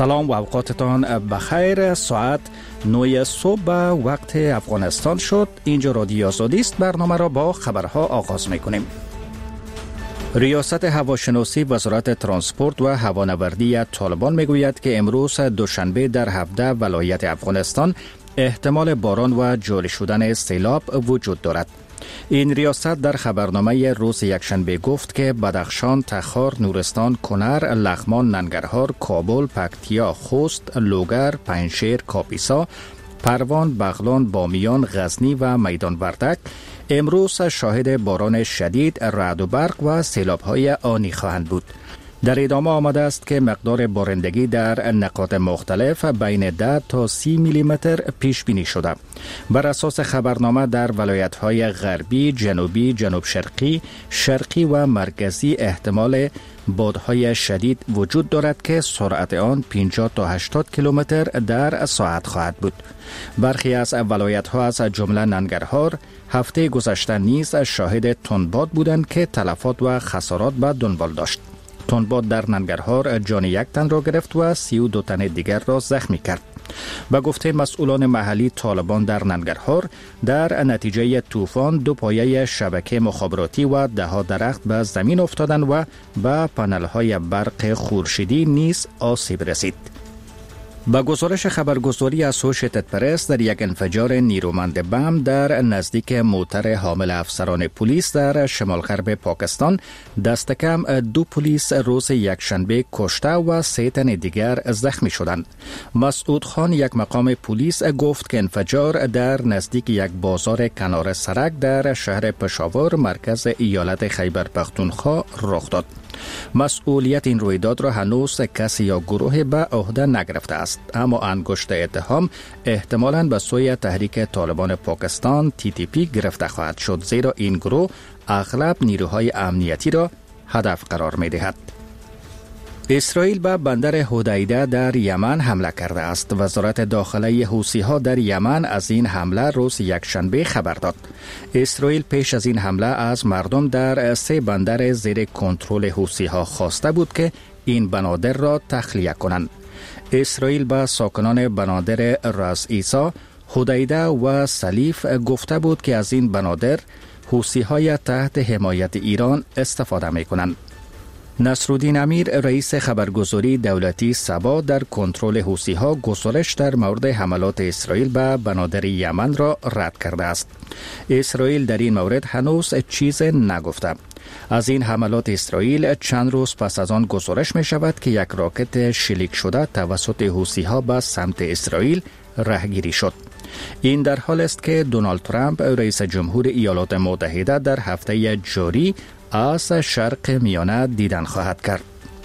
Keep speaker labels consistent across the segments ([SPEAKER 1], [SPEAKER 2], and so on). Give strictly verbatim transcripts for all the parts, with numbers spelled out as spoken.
[SPEAKER 1] سلام و اوقاتتان بخیر. ساعت نه صبح به وقت افغانستان شد. اینجا رادیو آزادی است. برنامه را با خبرها آغاز می‌کنیم. ریاست هواشناسی وزارت ترانسپورت و هوانوردی طالبان میگوید که امروز دوشنبه در هفده ولایت افغانستان احتمال باران و جاری شدن سیلاب وجود دارد. این ریاست در خبرنامه روز یکشنبه گفت که بدخشان، تخار، نورستان، کنر، لغمان، ننگرهار، کابل، پکتیا، خوست، لوگر، پنجشیر، کاپیسا، پروان، بغلان، بامیان، غزنی و میدان وردک امروز شاهد باران شدید، رعد و برق و سیلاب‌های آنی خواهند بود. در ادامه آمده است که مقدار بارندگی در نقاط مختلف بین ده تا سی میلیمتر پیش بینی شده. بر اساس خبرنامه در ولایت‌های غربی، جنوبی، جنوب شرقی، شرقی و مرکزی احتمال بادهای شدید وجود دارد که سرعت آن پنجاه تا هشتاد کیلومتر در ساعت خواهد بود. برخی از ولایت‌ها از جمله ننگرهار هفته گذشته نیز شاهد تندباد بودند که تلفات و خسارات به دنبال داشت. تندباد در ننگرهار جان یک تن را گرفت و سی و دو تن دیگر را زخمی کرد. به گفته مسئولان محلی، طالبان در ننگرهار در نتیجه طوفان دو پایه شبکه مخابراتی و ده ها درخت به زمین افتادند و به پنل‌های برق خورشیدی نیز آسیب رسید. با گزارش خبرگزاری اسوشیتد پرس، در یک انفجار نیرومند بم در نزدیک موتر حامل افسران پلیس در شمال غرب پاکستان دست کم دو پلیس روز یکشنبه کشته و سه تن دیگر زخمی شدند. مسعود خان، یک مقام پلیس، گفت که انفجار در نزدیک یک بازار کنار سرک در شهر پشاور مرکز ایالت خیبر پختونخوا رخ داد. مسئولیت این رویداد را هنوز کسی یا گروه به عهده نگرفته است، اما انگشت اتهام احتمالاً به سوی تحریک طالبان پاکستان تی تی پی گرفته خواهد شد، زیرا این گروه اغلب نیروهای امنیتی را هدف قرار می دهد. اسرائیل به بندر حدیده در یمن حمله کرده است. وزارت داخله حوثی‌ها در یمن از این حمله روز یکشنبه خبر داد. اسرائیل پیش از این حمله از مردم در سه بندر زیر کنترل حوثی‌ها خواسته بود که این بنادر را تخلیه کنند. اسرائیل به ساکنان بنادر راس عیسی، حدیده و سلیف گفته بود که از این بنادر حوثی‌های تحت حمایت ایران استفاده می‌کنند. نصرالدین امیر، رئیس خبرگزاری دولتی سبا، در کنترل حوثی‌ها گزارش در مورد حملات اسرائیل به بنادر یمن را رد کرده است. اسرائیل در این مورد هنوز چیز نگفته. از این حملات اسرائیل چند روز پس از آن گزارش می شود که یک راکت شلیک شده توسط حوثی‌ها به سمت اسرائیل رهگیری شد. این در حال است که دونالد ترامپ، رئیس جمهور ایالات متحده، در هفته جاری از شرق میانه دیدن خواهد کرد.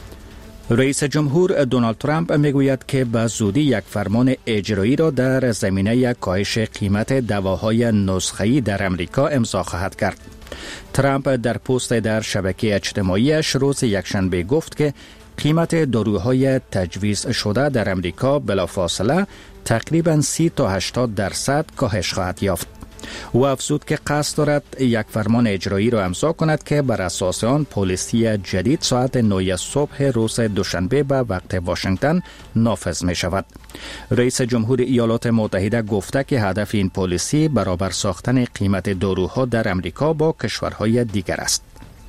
[SPEAKER 1] رئیس جمهور دونالد ترامپ میگوید که به زودی یک فرمان اجرایی را در زمینه کاهش قیمت دواهای نسخه‌ای در امریکا امضا خواهد کرد. ترامپ در پست در شبکه اجتماعیش روز یکشنبه گفت که قیمت داروهای تجویز شده در امریکا بلافاصله تقریباً سی تا هشتاد درصد کاهش خواهد یافت. او افزود که قصد دارد یک فرمان اجرایی را امضا کند که بر اساس آن پالیسی جدید ساعت نه صبح روز دوشنبه به وقت واشنگتن نافذ می شود. رئیس جمهور ایالات متحده گفته که هدف این پالیسی برابر ساختن قیمت داروها در امریکا با کشورهای دیگر است.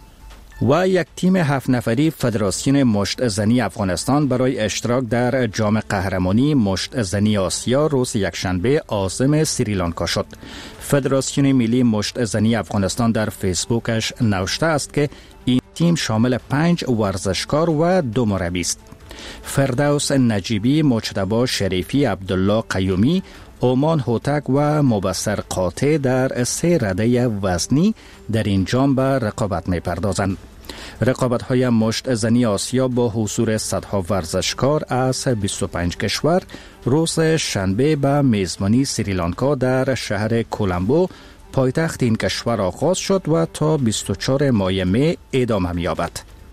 [SPEAKER 1] و یک تیم هفت نفری فدراسیون مشت زنی افغانستان برای اشتراک در جام قهرمانی مشت زنی آسیا روز یکشنبه عازم سریلانکا شد. فدراسیون ملی مشت زنی افغانستان در فیسبوکش نوشته است که این تیم شامل پنج ورزشکار و دو مربی است. فردوس نجیبی، مجتبی شریفی، عبدالله قیومی، اومان هوتک و مبصر قاطع در سه رده وزنی در این جام به رقابت می پردازند. رقابت‌های مشت زنی آسیا با حضور صدها ورزشکار از بیست و پنج کشور روز شنبه به میزبانی سریلانکا در شهر کولمبو، پایتخت این کشور آغاز شد و تا بیست و چهارم ماه می ادامه می‌یابد.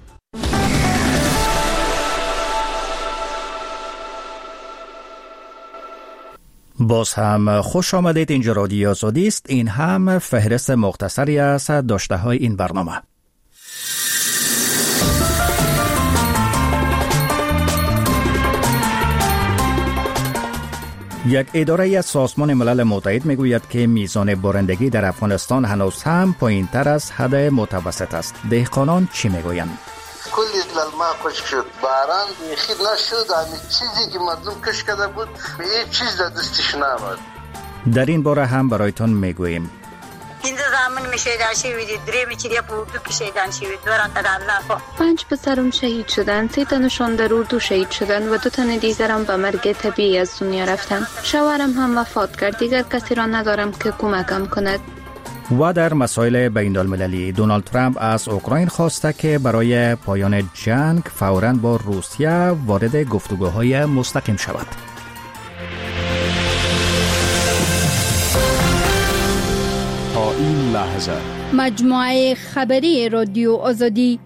[SPEAKER 1] باز هم خوش آمدید. اینجا رادیو آزادی است. این هم فهرست مختصری از داشته های این برنامه. یک اداره از سازمان ملل متحد میگوید که میزان بارندگی در افغانستان هنوز هم پایین‌تر از حد متوسط است. دهقانان چی میگویند؟
[SPEAKER 2] کلی للما خشک شد، باران بیخی نشد، همین چیزی که مردم کش کرده بود هیچ چیز در دستش نآمد.
[SPEAKER 1] در این باره هم برایتان میگوییم.
[SPEAKER 3] این زمان میشیدن شوید، دریم چیزی پودو کشیدن شوید، دوران تا الله.
[SPEAKER 4] پنج پسرم شهید شدن، سه تنشان در اردو شهید شدن و دو تن دیگرم به مرگ طبیعی از دنیا رفتن. شوهرم هم وفات کرد، دیگر کسی را ندارم که کمکم کند.
[SPEAKER 1] و در مسائل بین المللی دونالد ترامپ از اوکراین خواسته که برای پایان جنگ فوراً با روسیه وارد گفتگوهای مستقیم شود.
[SPEAKER 5] تا این لحظه
[SPEAKER 6] مجموعه خبری رادیو آزادی.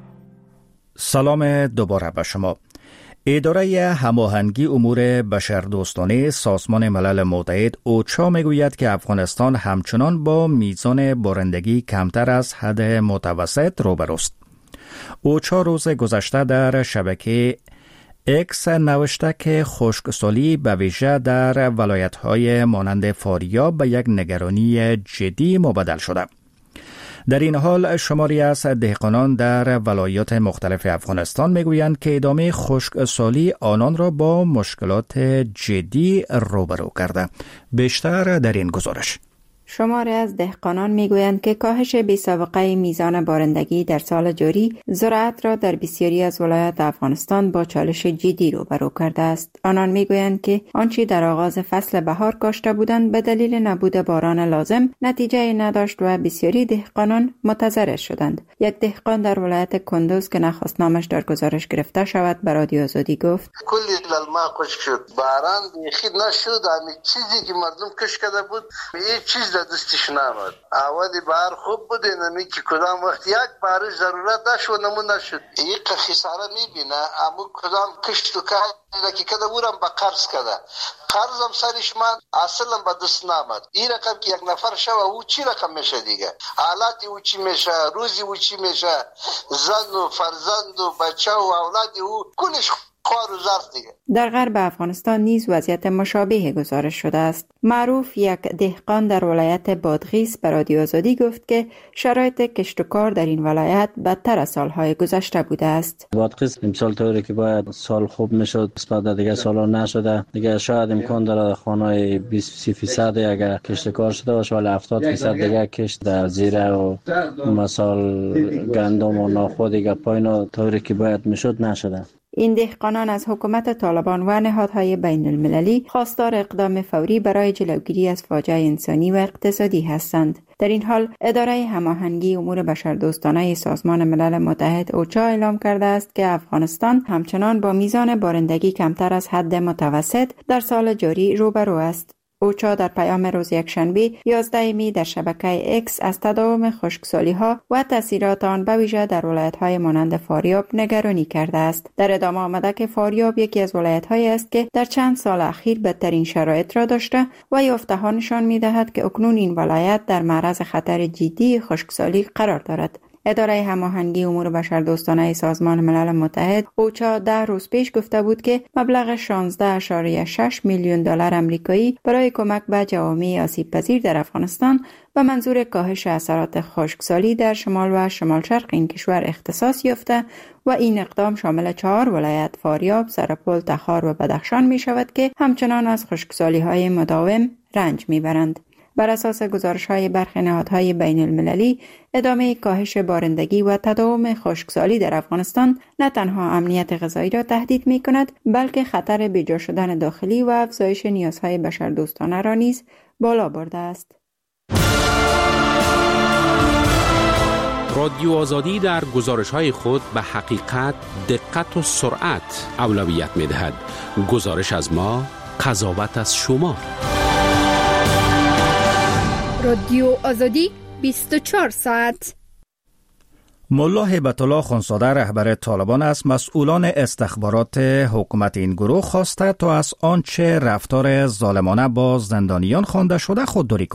[SPEAKER 1] سلام دوباره به شما. اداره هماهنگی امور بشردوستانه سازمان ملل متحد اوچا میگوید که افغانستان همچنان با میزان بارندگی کمتر از حد متوسط روبروست. اوچا روز گذشته در شبکه اکس نوشته که خشکسالی به ویژه در ولایت‌های مانند فاریاب به یک نگرانی جدی مبدل شده. در این حال شماری از دهقانان در ولایات مختلف افغانستان میگویند که ادامه خشکسالی آنان را با مشکلات جدی روبرو کرده. بیشتر در این گزارش.
[SPEAKER 7] شماری از دهقانان میگویند که کاهش بی‌سابقه میزان بارندگی در سال جاری زراعت را در بسیاری از ولایات افغانستان با چالش جدی روبرو کرده است. آنان میگویند که آنچه در آغاز فصل بهار کاشته بودند به دلیل نبود باران لازم نتیجه نداشت و بسیاری دهقانان متضرر شدند. یک دهقان در ولایت کندوز که نخواست نامش در گزارش گرفته شود به رادیو آزادی گفت:
[SPEAKER 2] کلی للما خشک شد، باران بیخی نشد، همین چیزی که مردم کش کرده بود هیچ چیز دستش نآمد. اولی بار خوب بود، نمی که کدام وقت یک بارش ضرورت داشت و نمونه شد. یک خساره میبینه، اما کدام کشت و کاری که کده بورم با قرض کده. قرضم سرش من اصلا به دست نآمد. این رقم که یک نفر شو او چی رقم میشه دیگه؟ حالتی او چی میشه؟ روزی او چی میشه؟ زن و فرزند و بچه و اولادی او کلش
[SPEAKER 7] در غرب افغانستان نیز وضعیت مشابه گزارش شده است. معروف یک دهقان در ولایت بادغیس به رادیو آزادی گفت که شرایط کشت و کار در این ولایت بدتر از سالهای گذشته بوده است.
[SPEAKER 8] بادغیس امسال طوری که باید سال خوب میشد نسبت دیگه سالا نشده. دیگه شاید امکان داره خانه‌های بیست درصد اگر کشت کار شده باشه ولی هفتاد درصد دیگه کشت در زیره و مثال گندم و نخود دیگه پایین طوری که باید میشد نشده.
[SPEAKER 7] این دهقانان از حکومت طالبان و نهادهای بین المللی خواستار اقدام فوری برای جلوگیری از فاجعه انسانی و اقتصادی هستند. در این حال اداره هماهنگی امور بشردوستانه سازمان ملل متحد اوچا اعلام کرده است که افغانستان همچنان با میزان بارندگی کمتر از حد متوسط در سال جاری روبرو است. اوچا در پیام روز یکشنبه یازده می در شبکه اکس از تداوم خشکسالی‌ها و تاثیرات آن به ویژه در ولایت‌های مانند فاریاب نگرانی کرده است. در ادامه آمده که فاریاب یکی از ولایت‌هایی است که در چند سال اخیر بدترین شرایط را داشته و یافته‌ها نشان می‌دهد که اکنون این ولایت در معرض خطر جدی خشکسالی قرار دارد. اداره هماهنگی امور بشردوستانه سازمان ملل متحد اوچا ده روز پیش گفته بود که مبلغ شانزده اشاریه شش میلیون دلار آمریکایی برای کمک به جوامع آسیب پذیر در افغانستان به منظور کاهش اثرات خشکسالی در شمال و شمال شرق این کشور اختصاص یافته و این اقدام شامل چهار ولایت فاریاب، سرپل، تخار و بدخشان می شود که همچنان از خشکسالی های مداوم رنج می برند. بر اساس گزارش‌های برخی نهادهای بین المللی، ادامه کاهش بارندگی و تداوم خشکسالی در افغانستان نه تنها امنیت غذایی را تهدید می‌کند، بلکه خطر بیجا شدن داخلی و افزایش نیازهای بشردوستانه را نیز بالا برده است.
[SPEAKER 5] رادیو آزادی در گزارش‌های خود به حقیقت، دقت و سرعت اولویت می‌دهد. گزارش از ما، قضاوت از شما.
[SPEAKER 6] رادیو آزادی بیست و چهار ساعت.
[SPEAKER 1] ملا هیبت الله خانزاده رهبر طالبان از مسئولان استخبارات حکومت این گروه خواسته تا از آنچه رفتار ظالمانه با زندانیان خوانده شده خودداری کنند.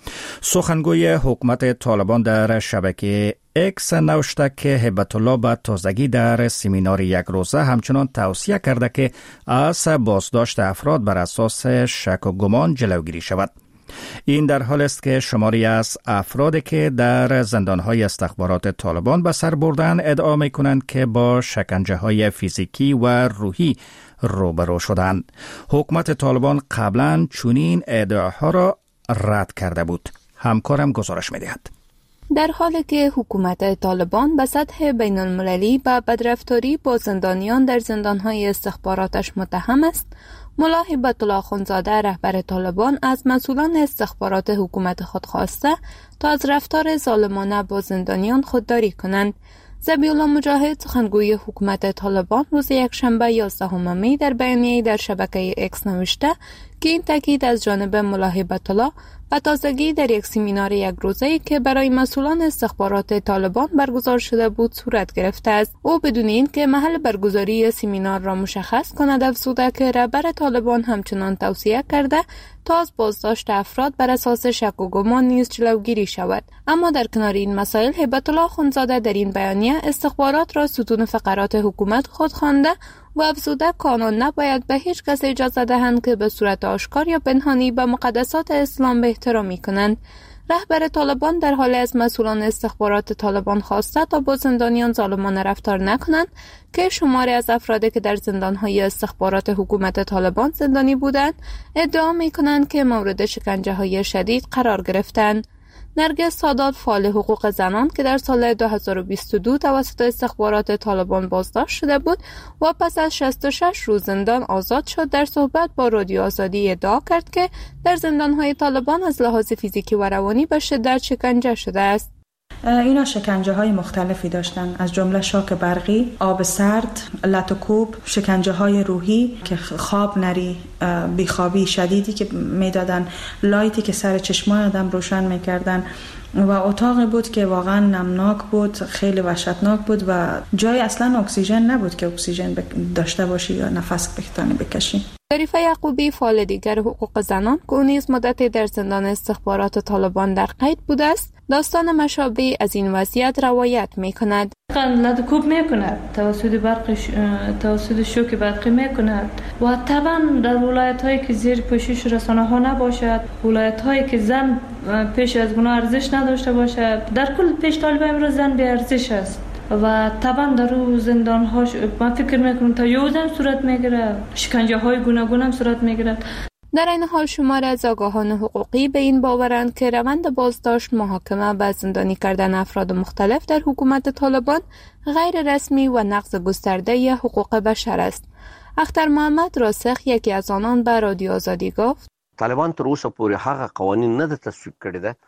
[SPEAKER 1] سخنگوی حکومت طالبان در شبکه اکس نوشته که هیبت الله به تازگی در سمینار یک روزه همچنان توصیه کرده که از بازداشت افراد بر اساس شک و گمان جلوگیری شود. این در حال است که شماری از افرادی که در زندانهای استخبارات طالبان به سر بردن ادعا می کنند که با شکنجه های فیزیکی و روحی روبرو شدند. حکومت طالبان قبلا چنین ادعاها را رد کرده بود. همکارم گزارش می دهد.
[SPEAKER 4] در حالی که حکومت طالبان به سطح بین المللی به بدرفتاری با زندانیان در زندانهای استخباراتش متهم است، ملا هیبت الله اخندزاده رهبر طالبان از مسئولان استخبارات حکومت خود خواسته تا از رفتار ظالمانه با زندانیان خودداری کنند. ذبیح الله مجاهد سخنگوی حکومت طالبان روز یکشنبه یازدهم می در بیانیه‌ای در شبکه اکس نوشته که این تاکید از جانب ملا هیبت الله و تازگی در یک سمینار یک روزه‌ای که برای مسئولان استخبارات طالبان برگزار شده بود صورت گرفته است. او بدون اینکه محل برگزاری سمینار را مشخص کند افزوده که رهبر طالبان همچنان توصیه کرده تا از بازداشت افراد بر اساس شک و گمان نیز جلوگیری شود. اما در کنار این مسائل هیبت الله اخندزاده در این بیانیه استخبارات را ستون فقرات حکومت خود خوانده و افزوده کانون نباید به هیچ کس اجازه دهند که به صورت آشکار یا پنهانی به مقدسات اسلام به احترامی کنند. رهبر طالبان در حال از مسئولان استخبارات طالبان خواسته تا با زندانیان ظالمانه رفتار نکنند که شماری از افرادی که در زندانهای استخبارات حکومت طالبان زندانی بودند ادعا می‌کنند که مورد شکنجه‌های شدید قرار گرفتند. نرگس سادات فعال حقوق زنان که در سال دو هزار و بیست و دو توسط استخبارات طالبان بازداشت شده بود و پس از شصت و شش روز زندان آزاد شد، در صحبت با رادیو آزادی ادعا کرد که در زندانهای طالبان از لحاظ فیزیکی و روانی به شدت شکنجه شده است.
[SPEAKER 9] اینا شکنجه های مختلفی داشتن، از جمله شاک برقی، آب سرد، لط و کوب، شکنجه های روحی که خواب نری، بیخوابی شدیدی که میدادن، لایتی که سر چشمان آدم روشن میکردن و اتاقی بود که واقعا نمناک بود، خیلی وحشتناک بود و جای اصلا اکسیژن نبود که اکسیژن داشته باشی یا نفس بتانی بکشی.
[SPEAKER 4] ظریفه یعقوبی فعال دیگر حقوق زنان که نیز مدتی در زندان استخبارات طالبان در قید بوده است، داستان مشابه از این وضعیت روایت می‌کند.
[SPEAKER 10] لط کوب می‌کند، توسط برق توسط شوک برقی می‌کند و طبعا در ولایت‌هایی که زیر پوشش رسانه‌ها نباشد، ولایت‌هایی که زن پیش از گناه ارزش نداشته باشد، در کل پیش طالب امروز زن به ارزش است و طبعا در رو زندان هاش من فکر میکنم تا یوزم صورت میگیره، شکنجه های گوناگون هم صورت میگیره.
[SPEAKER 4] در این حال شمار از آگاهان حقوقی به این باورند که روند بازداشت، محاکمه و زندانی کردن افراد مختلف در حکومت طالبان غیر رسمی و نقض گسترده حقوق بشر است. اختر محمد راسخ یکی از آنان به رادیو آزادی گفت
[SPEAKER 11] طالبان تر اوسه پورې هغه قوانین نه تصویب کړي ده.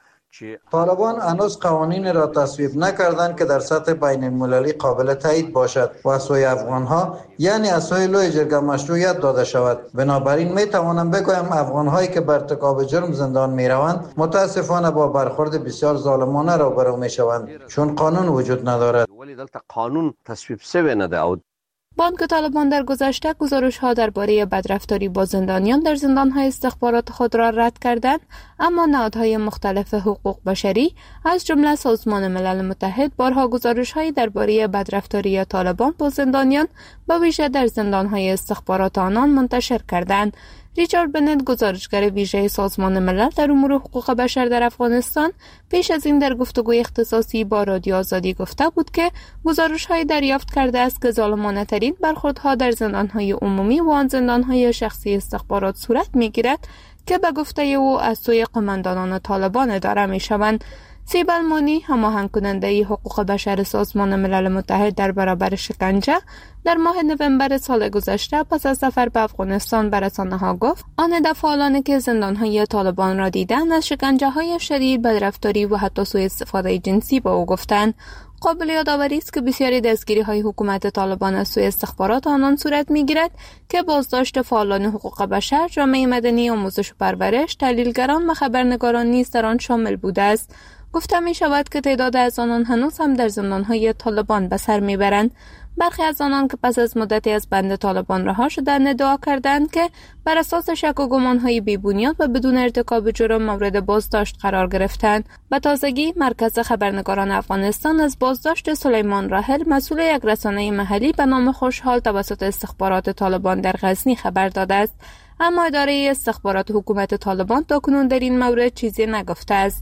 [SPEAKER 12] طالبان هنوز قوانین را تصویب نکردند که در سطح بین المللی قابل تایید باشد و از سوی افغانها یعنی از سوی لوی جرگه مشروعیت داده شود. بنابراین می توانم بگویم افغانهایی که بر ارتکاب جرم زندان می روند متاسفانه با برخورد بسیار ظالمانه روبرو می شوند، چون قانون وجود ندارد.
[SPEAKER 11] ولی دلته قانون تصویب شوی نه ده.
[SPEAKER 4] بانک طالبان در گذشته گزارش‌ها درباره بدرفتاری با زندانیان در زندان‌های استخبارات خود را رد کردند، اما نهادهای مختلف حقوق بشری از جمله سازمان ملل متحد بارها گزارش‌هایی درباره بدرفتاری طالبان با زندانیان به ویژه در زندان‌های استخبارات آنان منتشر کردند. ریچارد بنت، گزارشگر ویژه سازمان ملل در امور حقوق بشر در افغانستان، پیش از این در گفتگوی اختصاصی با رادیو آزادی گفته بود که گزارش‌های دریافت کرده است که ظالمانه‌ترین برخوردها در زندان‌های عمومی و آن زندان‌های شخصی استخبارات صورت می‌گیرد که به گفته او از سوی قماندانان طالبان اداره می‌شوند. سیبل مانی، هماهنگ کننده حقوق بشر سازمان ملل متحد در برابر شکنجه، در ماه نوامبر سال گذشته پس از سفر به افغانستان به رسانه‌ها گفت آن فعالانی که زندان‌های طالبان را دیدند از شکنجه‌های شدید، بدرفتاری و حتی سوء استفاده جنسی با او گفتند. قابل یادآوری است که بسیاری دستگیری‌های حکومت طالبان از سوی استخبارات آنان صورت می‌گیرد که بازداشت فعالان حقوق بشر، جامعه مدنی، آموزش و پرورش، تحلیلگران و خبرنگاران نیز در آن شامل بوده است. گفته می شود که تعداد از آنان هنوز هم در زندانهای طالبان به سر می برند. برخی از آنان که پس از مدتی از بند طالبان رها شدند ادعا کردند که بر اساس شک و گمانهای بی‌بنیاد و بدون ارتکاب جرم مورد بازداشت قرار گرفتند. به تازگی مرکز خبرنگاران افغانستان از بازداشت سلیمان راحل مسئول یک رسانه محلی به نام خوشحال توسط استخبارات طالبان در غزنی خبر داده است، اما اداره استخبارات حکومت طالبان تاکنون در این مورد چیزی نگفته است.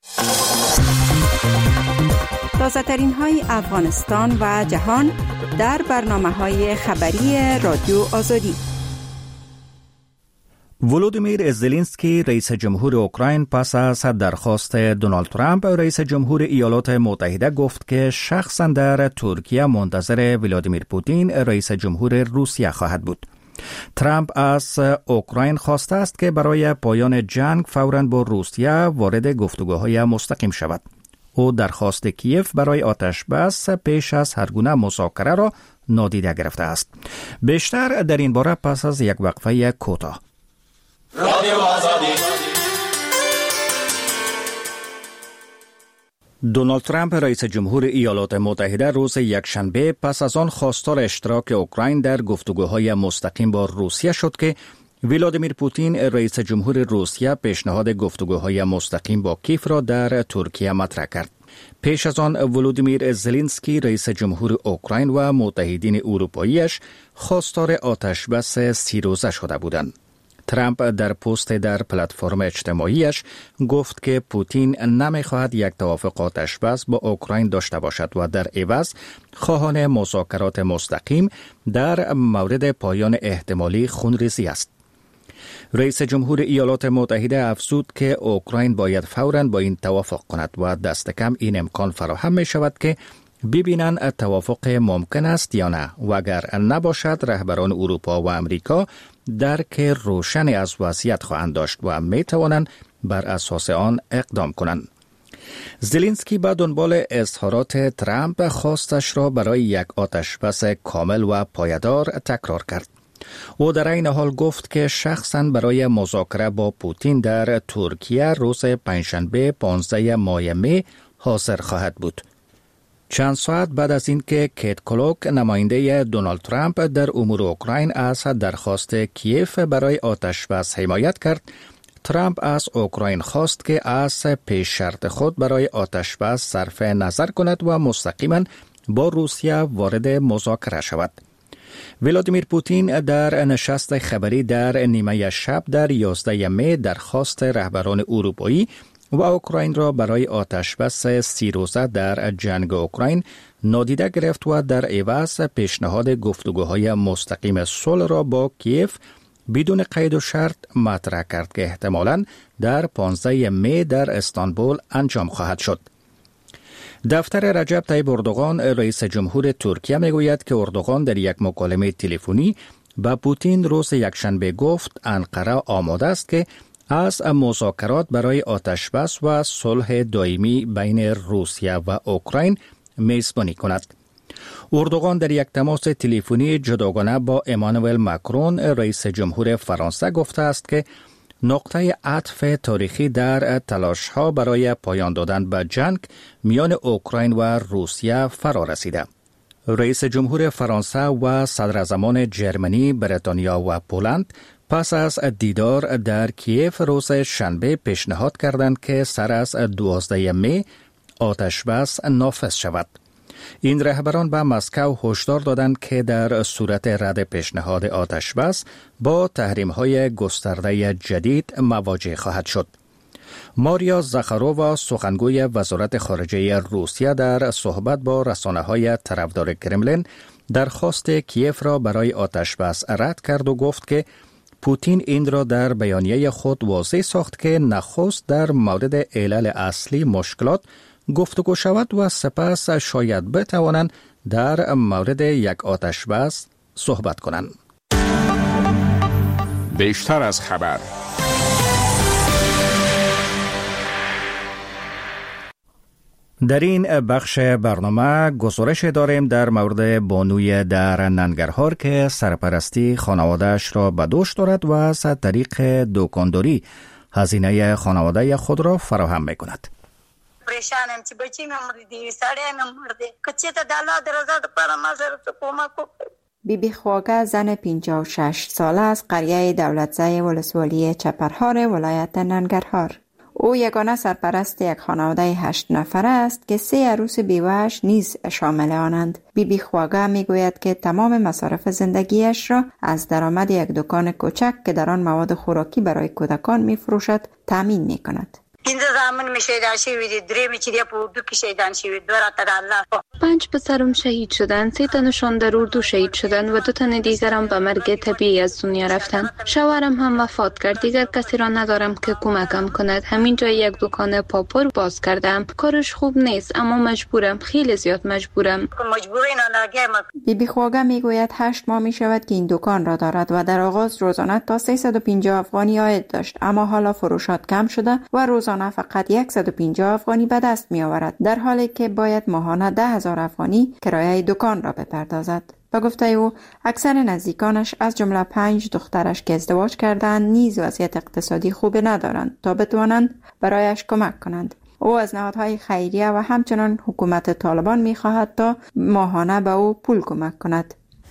[SPEAKER 7] تازه ترین های افغانستان و جهان در برنامه های خبری رادیو آزادی.
[SPEAKER 1] ولودیمیر زلنسکی رئیس جمهور اوکراین پس از درخواست دونالد ترامپ رئیس جمهور ایالات متحده گفت که شخصا در ترکیه منتظر ولادیمیر پوتین رئیس جمهور روسیه خواهد بود. ترامپ از اوکراین خواسته است که برای پایان جنگ فوراً با روسیه وارد گفتگوهای مستقیم شود. او درخواست کیف برای آتشبس پیش از هر گونه مذاکره را نادیده گرفته است. بیشتر در این باره پس از یک وقفه کوتاه. دونالد ترامپ رئیس جمهور ایالات متحده روز یکشنبه پس از آن خواستار اشتراک اوکراین در گفتگوهای مستقیم با روسیه شد که ولادیمیر پوتین رئیس جمهور روسیه پیشنهاد گفتگوهای مستقیم با کیف را در ترکیه مطرح کرد. پیش از آن ولودیمیر زلنسکی رئیس جمهور اوکراین و متحدین اروپاییش خواستار آتشبس سی روزه شده بودند. ترامپ در پست در پلتفرم اجتماعیش گفت که پوتین نمیخواهد یک توافق آتشبس با اوکراین داشته باشد و در عوض خواهان مذاکرات مستقیم در مورد پایان احتمالی خونریزی است. رئیس جمهور ایالات متحده افزود که اوکراین باید فوراً با این توافق کند و دست کم این امکان فراهم می شود که ببینند توافق ممکن است یا نه و اگر نباشد رهبران اروپا و امریکا درک روشنی از وضعیت خواهند داشت و می توانند بر اساس آن اقدام کنند. زلنسکی به دنبال اظهارات ترامپ خواستش را برای یک آتشبس کامل و پایدار تکرار کرد. او در این حال گفت که شخصاً برای مذاکره با پوتین در ترکیه روز پنجشنبه پانزده ماه می حاضر خواهد بود. چند ساعت بعد از اینکه کیت کلوک نماینده دونالد ترامپ در امور اوکراین از درخواست کیف برای آتشبس حمایت کرد، ترامپ از اوکراین خواست که از پیش شرط خود برای آتشبس صرف نظر کند و مستقیما با روسیه وارد مذاکره شود. ولادیمیر پوتین در نشست خبری در نیمه شب در یازده می درخواست رهبران اروپایی و اوکراین را برای آتشبس سی روزه در جنگ اوکراین نادیده گرفت و در عوض پیشنهاد گفتگوهای مستقیم صلح را با کیف بدون قید و شرط مطرح کرد که احتمالاً در پانزده می در استانبول انجام خواهد شد. دفتر رجب طیب اردوغان رئیس جمهور ترکیه میگوید که اردوغان در یک مکالمه تلفنی با پوتین روز یکشنبه گفت انقره آماده است که از مذاکرات برای آتشبس و صلح دائمی بین روسیه و اوکراین میزبانی کند. اردوغان در یک تماس تلفنی جداگانه با امانوئل ماکرون رئیس جمهور فرانسه گفته است که نقطه عطف تاریخی در تلاش‌ها برای پایان دادن به جنگ میان اوکراین و روسیه فرا رسیده. رئیس جمهور فرانسه و صدراعظمان جرمنی، بریتانیا و پولند پس از دیدار در کیف روز شنبه پیشنهاد کردند که سر از دوازده می آتشبس نافذ شود. این رهبران به مسکو هشدار دادند که در صورت رد پیشنهاد آتشبس با تحریم‌های گسترده جدید مواجه خواهد شد. ماریا زاخارووا سخنگوی وزارت خارجه روسیه در صحبت با رسانه‌های طرفدار کرملین درخواست کیف را برای آتشبس رد کرد و گفت که پوتین این را در بیانیه خود واضح ساخت که نخست در مورد علل اصلی مشکلات گفتگو شود و سپس شاید بتوانند در مورد یک آتشبس صحبت کنند.
[SPEAKER 5] بیشتر از خبر.
[SPEAKER 1] در این بخش برنامه گزارش داریم در مورد بانوی در ننگرهار که سرپرستی خانواده‌اش را به دوش دارد و از طریق دکانداری هزینه خانواده خود را فراهم می‌کند.
[SPEAKER 3] پریشانم چې بچی مې مړ دي، سړی مې مړ دی، که چېرته د الله د رضا دپاره ما سره څه کمک وکړي.
[SPEAKER 7] بی بی خواگه زن پنجاه و شش ساله از قریه دولتزای ولسوالی چپرهار ولایت ننگرهار. او یگانه سرپرست یک خانواده هشت نفره است که سه عروس بیوه‌اش نیز شامل آنند. بی بی خواگه می گوید که تمام مصارف زندگیش را از درآمد یک دکان کوچک که در آن مواد خوراکی برای کودکان می فروشد تامین می کند.
[SPEAKER 3] پنځه زامن مې شهیدان شوي دي، درې مې چې دی په اردو کې شهیدان شوي، دوه راته د الله.
[SPEAKER 4] پنج پسرم شهید شدند، سه تنشان در اردو شهید شدند و دو تن دیگرم به مرگ طبیعی از دنیا رفتند. شوهرم هم وفات کرد، دیگر کسی را ندارم که کمکم کند. همین جای یک دکان پاپور باز کردم. کارش خوب نیست اما مجبورم، خیلی زیاد مجبورم.
[SPEAKER 7] بی بی خواگه می گوید هشت ماه می شود که این دکان را دارد و در آغاز روزانه تا سیصد و پنجاه افغانی عاید داشت، اما حالا فروشات کم شده و روزانه فقط صد و پنجاه افغانی به دست می آورد، در حالی که باید ماهانه ده هزار افغانی کرایه دکان را بپردازد. به گفته او اکثر نزدیکانش از جمله پنج دخترش که ازدواج کردند نیز وضعیت اقتصادی خوبی ندارند تا بتوانند برایش کمک کنند. او از نهادهای خیریه و همچنان حکومت طالبان می خواهد تا ماهانه به او پول کمک کند.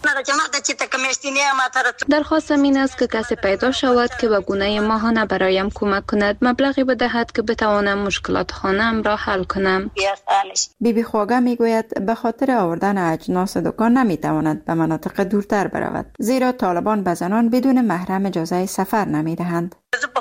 [SPEAKER 4] درخواستم این است که کسی پیدا شود که به گونه ماهانه برایم کمک کند، مبلغی بدهد که بتوانم مشکلات خانه‌ام را حل کنم.
[SPEAKER 7] بی بی خواگه می گوید به خاطر آوردن اجناس دکان نمی تواند به مناطق دورتر برود، زیرا طالبان به زنان بدون محرم اجازه سفر نمی دهند.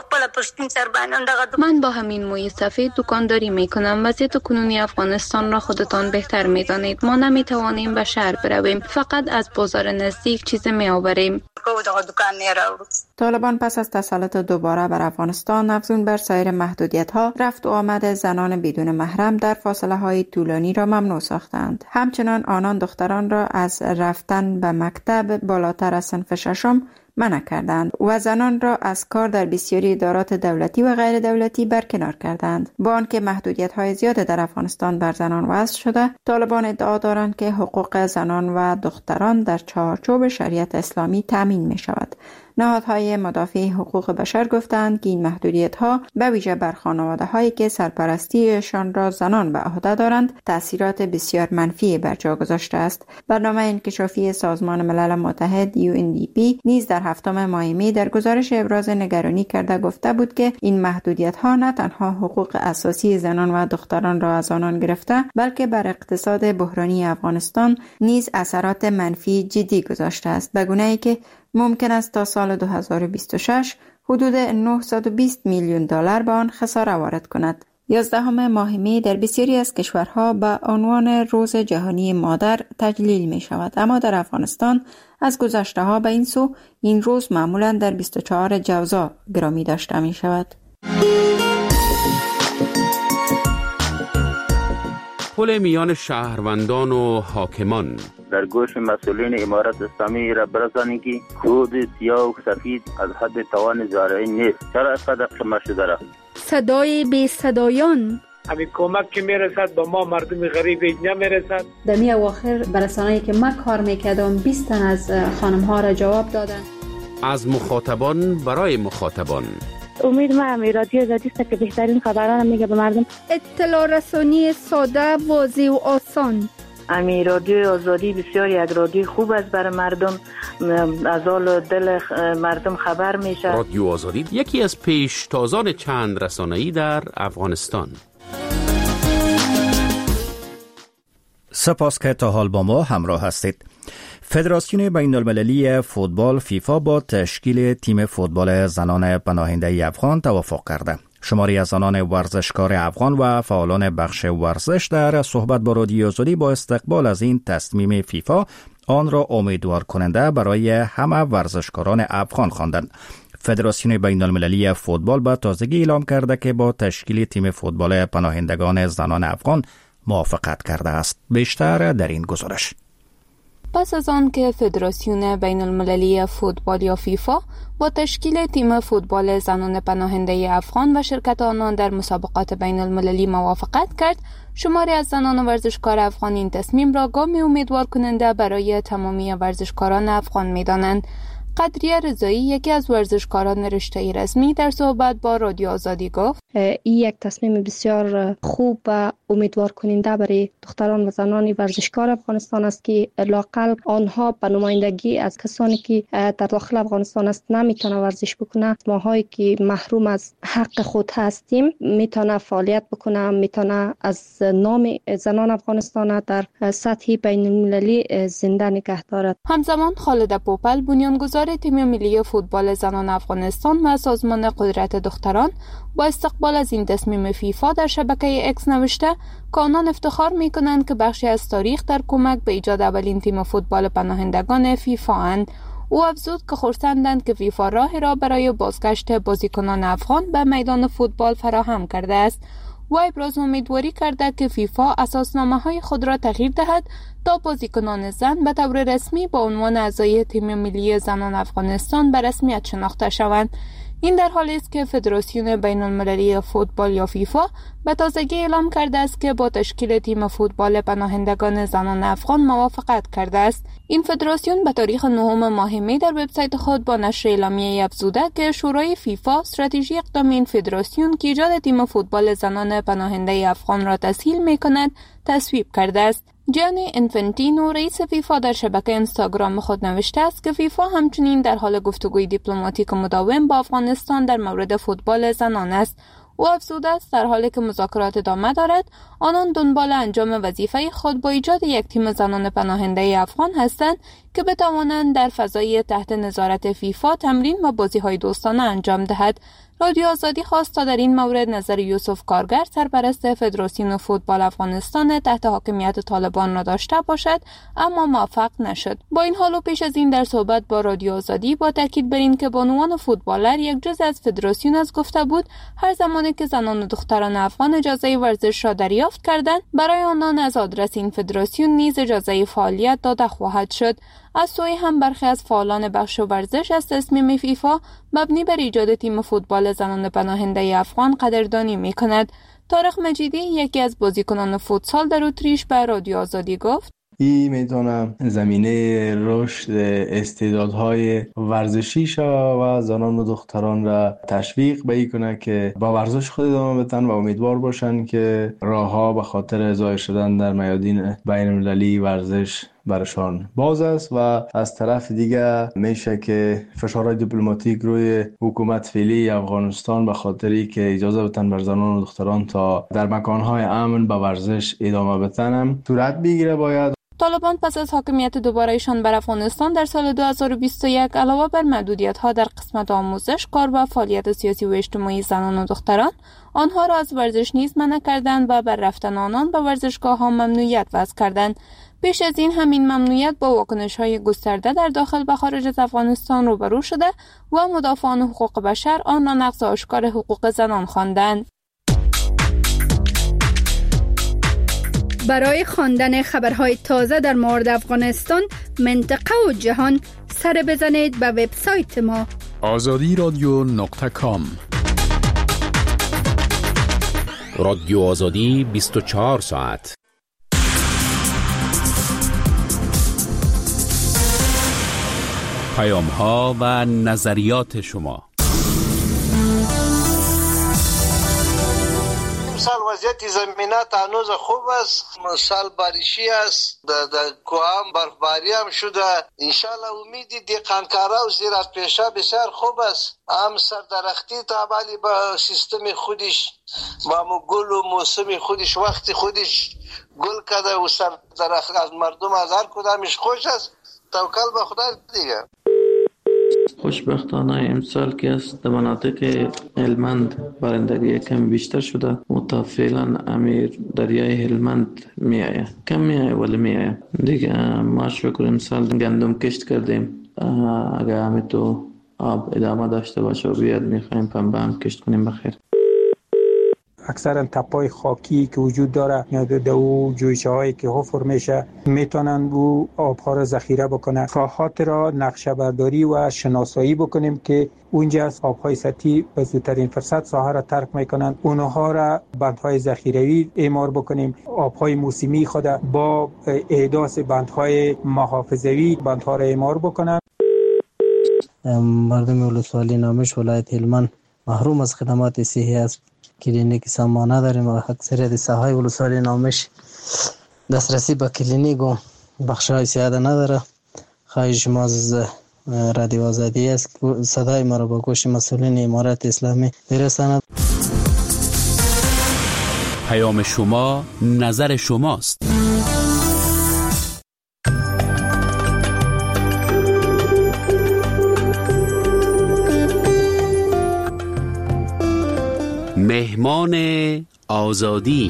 [SPEAKER 4] من با همین موی سفید دکانداری می کنم. وضعیت کنونی افغانستان را خودتان بهتر می دانید. ما نمی توانیم به شهر برویم، فقط از بازار نزدیک چیز می آوریم.
[SPEAKER 7] طالبان پس از تسلط دوباره بر افغانستان افزون بر سایر محدودیت ها، رفت و آمد زنان بدون محرم در فاصله های طولانی را ممنوع ساختند. همچنان آنان دختران را از رفتن به مکتب بالاتر از صنف ششم منع کردند و زنان را از کار در بسیاری ادارات دولتی و غیر دولتی برکنار کردند. با آنکه محدودیت‌های زیاد در افغانستان بر زنان وضع شده، طالبان ادعا دارند که حقوق زنان و دختران در چارچوب شریعت اسلامی تامین می شود. نهادهای مدافع حقوق بشر گفتند که این محدودیت‌ها به ویژه بر خانواده‌هایی که سرپرستیشان را زنان به عهده دارند تأثیرات بسیار منفی بر جا گذاشته است. برنامه انکشافی سازمان ملل متحد یو ان دی پی نیز در هفتم ماه می در گزارش ابراز نگرانی کرده گفته بود که این محدودیت‌ها نه تنها حقوق اساسی زنان و دختران را از آنان گرفته، بلکه بر اقتصاد بحرانی افغانستان نیز اثرات منفی جدی گذاشته است، به گونه‌ای که ممکن است تا سال دو هزار و بیست و شش حدود نهصد و بیست میلیون دلار به آن خساره وارد کند. یازدهم ماه می در بسیاری از کشورها به عنوان روز جهانی مادر تجلیل می شود، اما در افغانستان از گذشته ها به این سو این روز معمولا در بیست و چهارم جوزا گرامی داشته می شود.
[SPEAKER 5] پل میان شهروندان و حاکمان
[SPEAKER 13] در گوش مسئولین امارت اسلامی را برسانید که کود سیاه و سفید از حد توان زارعی نیست. چرا اینقدر خمه شده را؟
[SPEAKER 6] صدای بی صدایان
[SPEAKER 14] همین کمک که میرسد به ما مردم غریب نمیرسد.
[SPEAKER 15] در می اواخر برسانه‌ای که من کار میکردم بیست تن از خانم ها را جواب دادن.
[SPEAKER 5] از مخاطبان برای مخاطبان.
[SPEAKER 16] امید ما امی رادیو آزادی است که بهترین خبران میگه به مردم.
[SPEAKER 6] اطلاع رسانی ساده، واضح و آسان.
[SPEAKER 16] امی رادیو آزادی بسیار یک رادیو خوب است برای مردم، از حال دل مردم خبر میشه.
[SPEAKER 5] رادیو آزادی یکی از پیشتازان چند رسانه‌ای در افغانستان.
[SPEAKER 1] سپاس که تا حال با ما همراه هستید. فدراسیون بین المللی فوتبال فیفا با تشکیل تیم فوتبال زنان پناهنده افغان توافق کرده. شماری از زنان ورزشکار افغان و فعالان بخش ورزش در صحبت با رادیو آزادی با استقبال از این تصمیم فیفا آن را امیدوار کننده برای همه ورزشکاران افغان خواندند. فدراسیون بین المللی فوتبال با تازگی اعلام کرده که با تشکیل تیم فوتبال پناهندگان زنان افغان موافقت کرده است. بیشتر در این گزارش.
[SPEAKER 4] پس از آن که فدراسیون بین المللی فوتبال یا فیفا با تشکیل تیم فوتبال زنان پناهنده افغان و شرکت آنان در مسابقات بین المللی موافقت کرد، شماری از زنان ورزشکار افغان این تصمیم را گامی امیدوار کننده برای تمامی ورزشکاران افغان می دانند. قدریه رضایی یکی از ورزشکاران رشته رسمی در صحبت با رادیو آزادی گفت
[SPEAKER 17] این یک تصمیم بسیار خوب و امیدوار کننده برای دختران و زنان ورزشکار افغانستان است که لااقل آنها به نمایندگی از کسانی که در داخل افغانستان است نمیتونه ورزش بکنه، ماهایی که محروم از حق خود هستیم میتونه فعالیت بکنه، میتونه از نام زنان افغانستان در سطح بین المللی زنده نگه دارد.
[SPEAKER 4] همزمان خالد پوپل بنیانگذار تیم ملی فوتبال زنان افغانستان و سازمان قدرت دختران با استقبال از این تصمیم فیفا در شبکه اکس نوشته که آنان افتخار می‌کنند که بخشی از تاریخ در کمک به ایجاد اولین تیم فوتبال پناهندگان فیفا اند. او افزود که خرسندند که فیفا راهی را برای بازگشت بازیکنان افغان به میدان فوتبال فراهم کرده است. و ابراز امیدواری کرده که فیفا اساسنامه‌های خود را تغییر دهد تا بازیکنان زن به طور رسمی با عنوان اعضای تیم ملی زنان افغانستان به رسمیت شناخته شوند. این در حالی است که فدراسیون بین المللی فوتبال یا فیفا به تازگی اعلام کرده است که با تشکیل تیم فوتبال پناهندگان زنان افغان موافقت کرده است. این فدراسیون به تاریخ نهم ماه می در وبسایت خود با نشر اعلامیه افزوده که شورای فیفا استراتژی اقدام این فدراسیون که ایجاد تیم فوتبال زنان پناهنده افغان را تسهیل می‌کند تصویب کرده است. جانی انفنتینو رئیس فیفا در شبکه اینستاگرام خود نوشته است که فیفا همچنین در حال گفتگوی دیپلماتیک مداوم با افغانستان در مورد فوتبال زنان است. او افزوده است در حالی که مذاکرات ادامه دارد، آنان دنبال انجام وظیفه خود با ایجاد یک تیم زنان پناهنده افغان هستند که بتوانند در فضای تحت نظارت فیفا تمرین و بازی‌های دوستانه انجام دهد. رادیو آزادی خواست تا در این مورد نظر یوسف کارگر سرپرست فدراسیون فوتبال افغانستان تحت حاکمیت طالبان را داشته باشد، اما موفق نشد. با این حال و پیش از این در صحبت با رادیو آزادی با تاکید بر این که بانوان فوتبالر یک جزء از فدراسیون از گفته بود هر زمانی که زنان و دختران افغان اجازه ورزش را دریافت کردند برای آنان از آدرس این فدراسیون نیز اجازه فعالیت داده خواهد شد. از سوی هم برخی از فعالان بخش ورزش از تصمیم فیفا مبنی بر ایجاد تیم فوتبال زنان پناهنده افغان قدردانی می‌کند. طارق مجیدی یکی از بازیکنان فوتسال در اتریش به رادیو آزادی گفت
[SPEAKER 18] این میتونه زمینه رشد استعدادهای ورزشی شود و زنان و دختران را تشویق به این کنه که با ورزش خود ادامه بدن و امیدوار باشن که راهها به خاطر ظاهر شدن در میادین بین المللی ورزش برشان باز است. و از طرف دیگه میشه که فشارهای دیپلماتیک روی حکومت فعلی افغانستان به خاطری که اجازه بدن بر زنان و دختران تا در مکانهای امن به ورزش ادامه بدن صورت بگیره. باید
[SPEAKER 4] طالبان پس از حاکمیت دوبارهشان بر افغانستان در سال دو هزار و بیست و یک علاوه بر محدودیت‌ها در قسمت آموزش، کار و فعالیت سیاسی و اجتماعی زنان و دختران، آنها را از ورزش نیز منع کردند و بر رفتن آنان به ورزشگاه‌ها ممنوعیت وضع کردند. پیش از این همین ممنوعیت با واکنش‌های گسترده در داخل و خارج از افغانستان روبرو شده و مدافعان حقوق بشر آن را نقض آشکار حقوق زنان خواندند.
[SPEAKER 6] برای خواندن خبرهای تازه در مورد افغانستان، منطقه و جهان سر بزنید به وبسایت ما
[SPEAKER 5] آزادی رادیو نقطه کام. رادیو آزادی بیست و چهار ساعت. پیام ها و نظریات شما.
[SPEAKER 2] سال وضعیت زمینات هنوز خوب است، سال باریشی است، در کوام برفباری هم شده. انشالله امیدی دیقانکارا و زیرات پیشه بسیار خوب است. هم سردرختی تابعی با سیستم خودش با گل و موسم خودش وقت خودش گل کرده و سردرخت از مردم از هر کدامش خوش است. توکل به خدا دیگه.
[SPEAKER 19] خوشبختانه امسال که است در مناطق هلمند بارندگی کم بیشتر شده و تا فعلا امیر دریای هلمند می آید، کم می آید ولی می آید دیگه. ما شکر امسال گندم کشت کردیم، اگر همین تو آب ادامه داشته باشه و بیاد میخوایم پنبه هم کشت کنیم بخیر.
[SPEAKER 20] اکثرا تپای خاکی که وجود داره یا دو جویچه هایی که حفر میشه میتونن او آبها را ذخیره بکنن. ساحات را نقشه برداری و شناسایی بکنیم که اونجا از آبهای سطحی به زودترین فرصت ساحه را ترک میکنن، اونها را بندهای ذخیروی اعمار بکنیم. آبهای موسمی خود با احداث بندهای محافظوی بندها را اعمار بکنن.
[SPEAKER 8] مردم ولسوالی نامش ولایت هلمند محروم از خدمات صحی است. کلینیک سما نداریم و اکثریت ساحای ولسوالی نامش دسترسی به کلینیک و بخش‌های سیاده نداره. خواهش ما از رادیو آزادی است صدای ما را به گوش مسئولین امارت اسلامی برساند.
[SPEAKER 5] پیام شما نظر شماست. مهمان آزادی.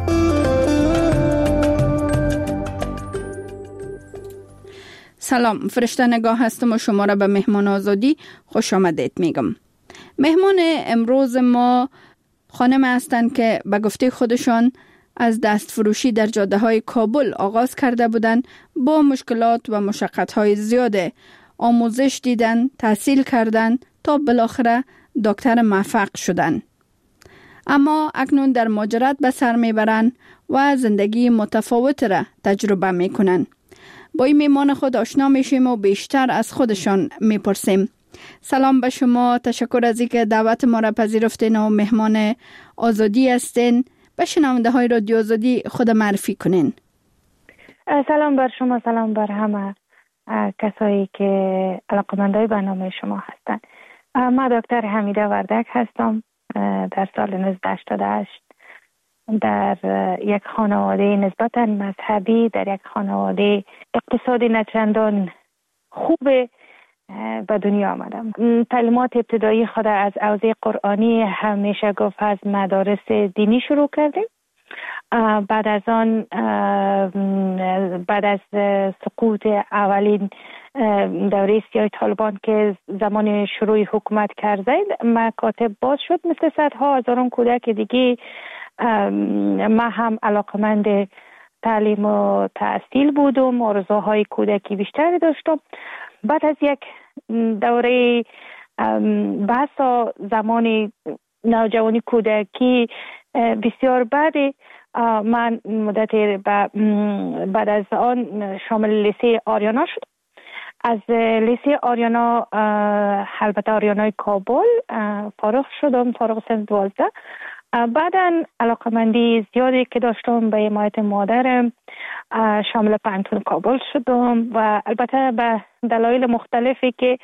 [SPEAKER 6] سلام، فرشته نگاه هستم و شما را به مهمان آزادی خوش آمدید میگم. مهمان امروز ما خانم هستند که به گفته خودشان از دست فروشی در جاده های کابل آغاز کرده بودند. با مشکلات و مشقت های زیاده آموزش دیدن، تحصیل کردن تا بالاخره دکتر موفق شدن. اما اکنون در مهاجرت به سر میبرند و زندگی متفاوت را تجربه میکنن. با این میمان خود آشنا میشیم و بیشتر از خودشان میپرسیم. سلام به شما، تشکر از اینکه دعوت ما را پذیرفتین و مهمان آزادی هستین. به شنونده های رادیو آزادی خود معرفی کنین.
[SPEAKER 16] سلام بر شما، سلام بر همه کسایی که علاقه‌مندای برنامه شما هستند. من دکتر حمیده وردک هستم. در سال نوزده هشتاد و هشت در یک خانواده نسبتاً مذهبی، در یک خانواده اقتصادی نچندان خوب به دنیا آمدم. تعلیمات ابتدایی خود از حوزه قرآنی همیشه گفت از مدارس دینی شروع کردیم. بعد از آن بعد از سقوط اولین دوره سیاه طالبان که زمان شروع حکومت کرده مکاتب باز شد مثل صدها هزاران کودک دیگه. ما هم علاقمند تعلیم و تحصیل بودم، آرزوهای کودکی بیشتری داشتم. بعد از یک دوره بحث زمان نوجوانی کودکی بسیار بعد من مدت بعد از آن شامل لیسه آریانا شد. از لیسه آریانا البته آریانای کابل فارغ شدم، فارغ سن دوازده. بعداً علاقمندی زیادی که داشتم به حمایت مادرم شامل پانتون کابل شدم و البته به دلایل مختلفی که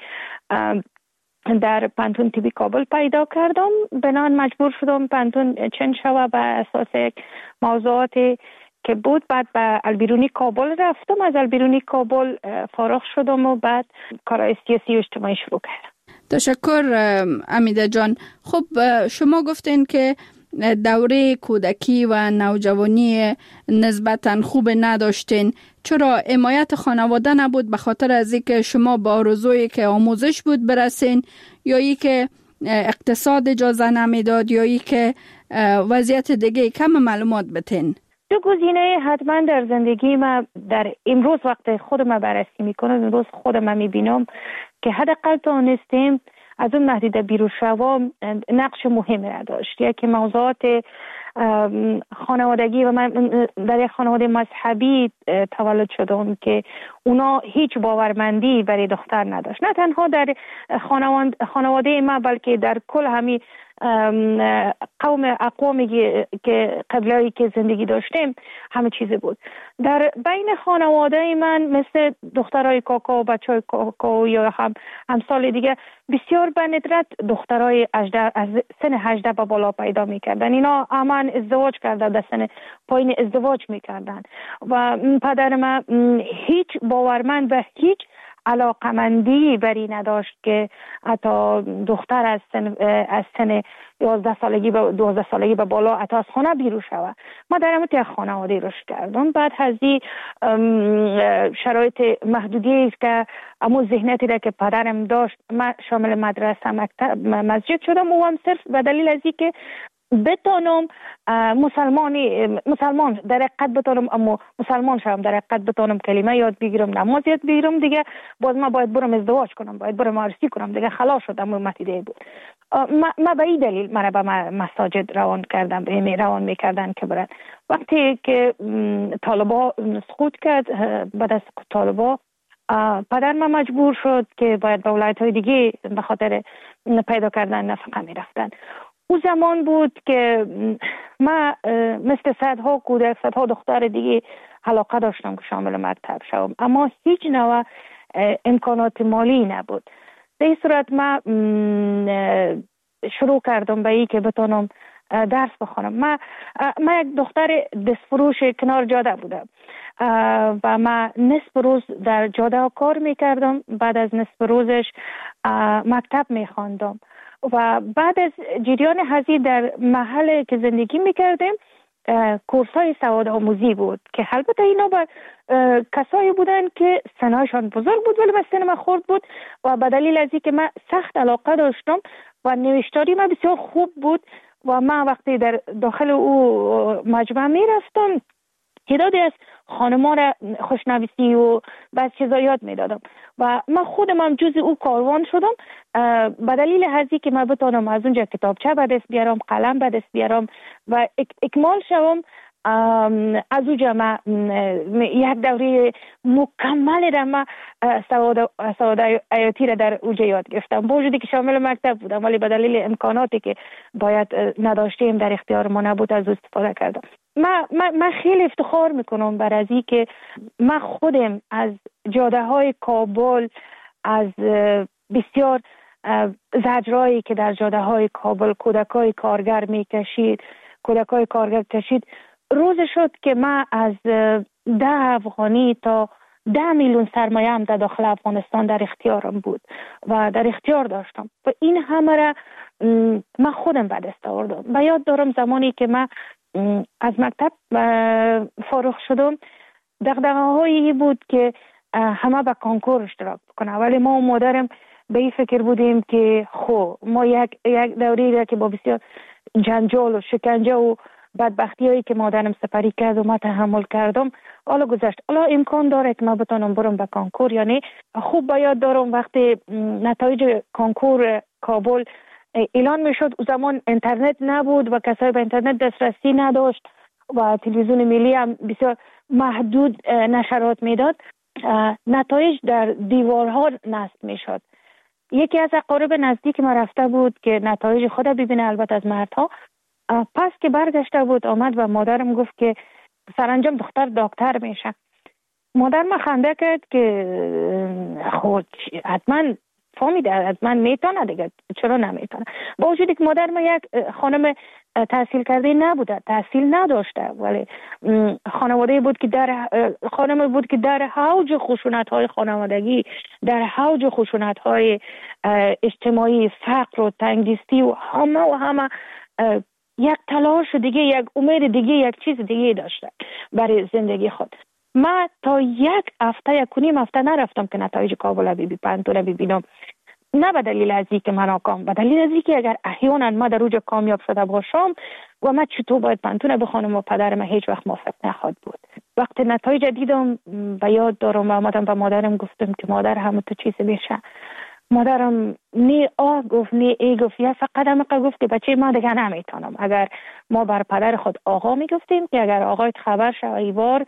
[SPEAKER 16] در پانتون تیبی کابل پیدا کردم بنان مجبور شدم پانتون چند شوه به اساس موضوعاتی که بود. بعد به البیرونی کابل رفتم، از البیرونی کابل فارغ شدم و بعد کارهای سیاسی و اجتماعی شروع کردم.
[SPEAKER 6] تشکر امیده جان. خب شما گفتین که دوره کودکی و نوجوانی نسبتاً خوب نداشتین. چرا حمایت خانواده نبود؟ به خاطر از اینکه شما با آرزویی که آموزش بود برسین، یا ای که اقتصاد اجازه نمیداد، یا ای که وضعیت دیگه؟ کم معلومات بتین.
[SPEAKER 16] دو گزینه حتما در زندگی ما در امروز وقت خودم بررسی میکنم، امروز خودم میبینم که حداقل تونستیم از اون نهدیده بیرون شوام نقش مهمی را داشت. یکی موضوعات خانوادگی و من در یک خانواده مذهبی تولد شدم که اونا هیچ باورمندی برای دختر نداشت. نه تنها در خانواده ما بلکه در کل همین قوم اقوامی که قبلایی که زندگی داشتیم همه چیز بود. در بین خانواده من مثل دخترای کاکا و بچهای کاکا یا هم همسال دیگه بسیار به ندرت دخترای از سن هجده به بالا پیدا میکردن. اینا همان ازدواج کرده، در سن پایین ازدواج میکردن و پدر من هیچ باورمند به هیچ علاقمندی بری نداشت که حتی دختر از سن از سن یازده سالگی به دوازده سالگی به بالا حتی از خانه بیرون شود. ما در همون یک خانواده رشد کردم. بعد از این شرایط محدودی است که امو ذهنیتی را که پدرم داشت، من شامل مدرسه مکتب مسجد شدم و هم صرف به دلیل از این که بتانم مسلمانی مسلمان در حقیقت بتانم، اما مسلمان شدم در حقیقت بتانم کلمه یاد بگیرم، نماز یاد بگیرم. دیگه باز ما باید برم ازدواج کنم، باید برم عروسی کنم. دیگه خلاص شدم. متیده بود. ما, ما به این دلیل مرا به مساجد روان کردم، به روان میکردن که برن. وقتی که طالبا سقوط کرد، بعد از طالبا پدر من مجبور شد که باید به ولایت های دیگه به خاطر پیدا کردن نفقه می رفتن. او زمان بود که من مثل صدها کودک صدها دختر دیگه علاقه داشتم که شامل مکتب شوم، اما هیچ نوع امکانات مالی نبود. در این صورت من شروع کردم به این که بتونم درس بخونم. من من یک دختر دستفروش کنار جاده بودم و من نصف روز در جاده کار میکردم، بعد از نصف روزش مکتب میخواندم و بعد از جریان هزی در محل که زندگی میکردیم کورس های سواد آموزی بود که البته اینا با کسایی بودن که سنایشان بزرگ بود ولی مثل من خورد بود و به دلیل از اینکه من سخت علاقه داشتم و نوشتاری من بسیار خوب بود و من وقتی در داخل او مجمع می رفتم تعدادی از خانمان را خوشنویسی و بعض چیزا یاد می دادم و من خودم هم جز او کاروان شدم به دلیل هزی که من بتانم از اونجا کتابچه به دست بیارم، قلم به دست بیارم و اکمال شوم. از اونجا من یک دوره مکمل را من سواد سواد آیاتی را در اونجا یاد گرفتم، با وجودی که شامل مکتب بودم ولی به دلیل امکاناتی که باید نداشتیم در اختیار ما نبود از استفاده کردم. من, من, من خیلی افتخار میکنم بر از این که من خودم از جاده های کابل، از بسیار زجرایی که در جاده های کابل کودکای کارگر میکشید کودکای کارگر کشید روز شد که من از ده افغانی تا ده میلیون سرمایه هم در داخل افغانستان در اختیارم بود و در اختیار داشتم و این همه را من خودم به دست آوردم. و یاد دارم زمانی که من از مکتب فارغ شدم دغدغه هایی بود که همه به کنکور اشتراک بکنه، ولی ما و مادرم به این فکر بودیم که خب ما یک یک دوری را که با بسیار جنجال و شکنجه و بدبختی هایی که مادرم سپری کرد و ما تحمل کردم حالا گذشت، حالا امکان داره که ما بتونم برم به کنکور. یعنی خوب باید دارم وقتی نتایج کنکور کابل اعلان میشد، او زمان اینترنت نبود و کسایی به اینترنت دسترسی نداشت و تلویزیون ملی هم بسیار محدود نشرات میداد، نتایج در دیوارها نصب میشد. یکی از اقارب نزدیک ما رفته بود که نتایج خود ببینه، البته از مردها. پس که برگشته بود آمد و مادرم گفت که سرانجام دختر دکتر میشه. مادر ما خنده کرد که خود حتما فهمیده حتما میتونه دیگه، چرا نمیتونه؟ با وجودی که مادر ما یک خانم تحصیل کرده نبوده، تحصیل نداشته، ولی خانواده بود که در خانم بود که در حوج خشونت های خانوادگی، در حوج خشونت های اجتماعی، فقر و تنگدستی و همه و همه یک تلاش دیگه، یک امید دیگه، یک چیز دیگه داشته برای زندگی خود. من تا یک هفته یک کنیم هفته نرفتم که نتایج کابل بی بی پنتون ببینم، نه به دلیل از اینکه من ناکام، به دلیل از اینکه اگر احیانا ما در اوج کامیاب شده باشم و من چطور باید پنتون بخونم و پدر من هیچ وقت موافق نخواهد بود. وقتی نتایج دیدم و یاد دارم و آمدم به مادرم گفتم که مادر همه تو چیز میشه. مادرم نی آه گفت نی ای گفت، یا فقط هم گفت که بچه ما دیگه نمیتونم. اگر ما بر پدر خود آقا میگفتیم که اگر آقایت خبر شه ایوار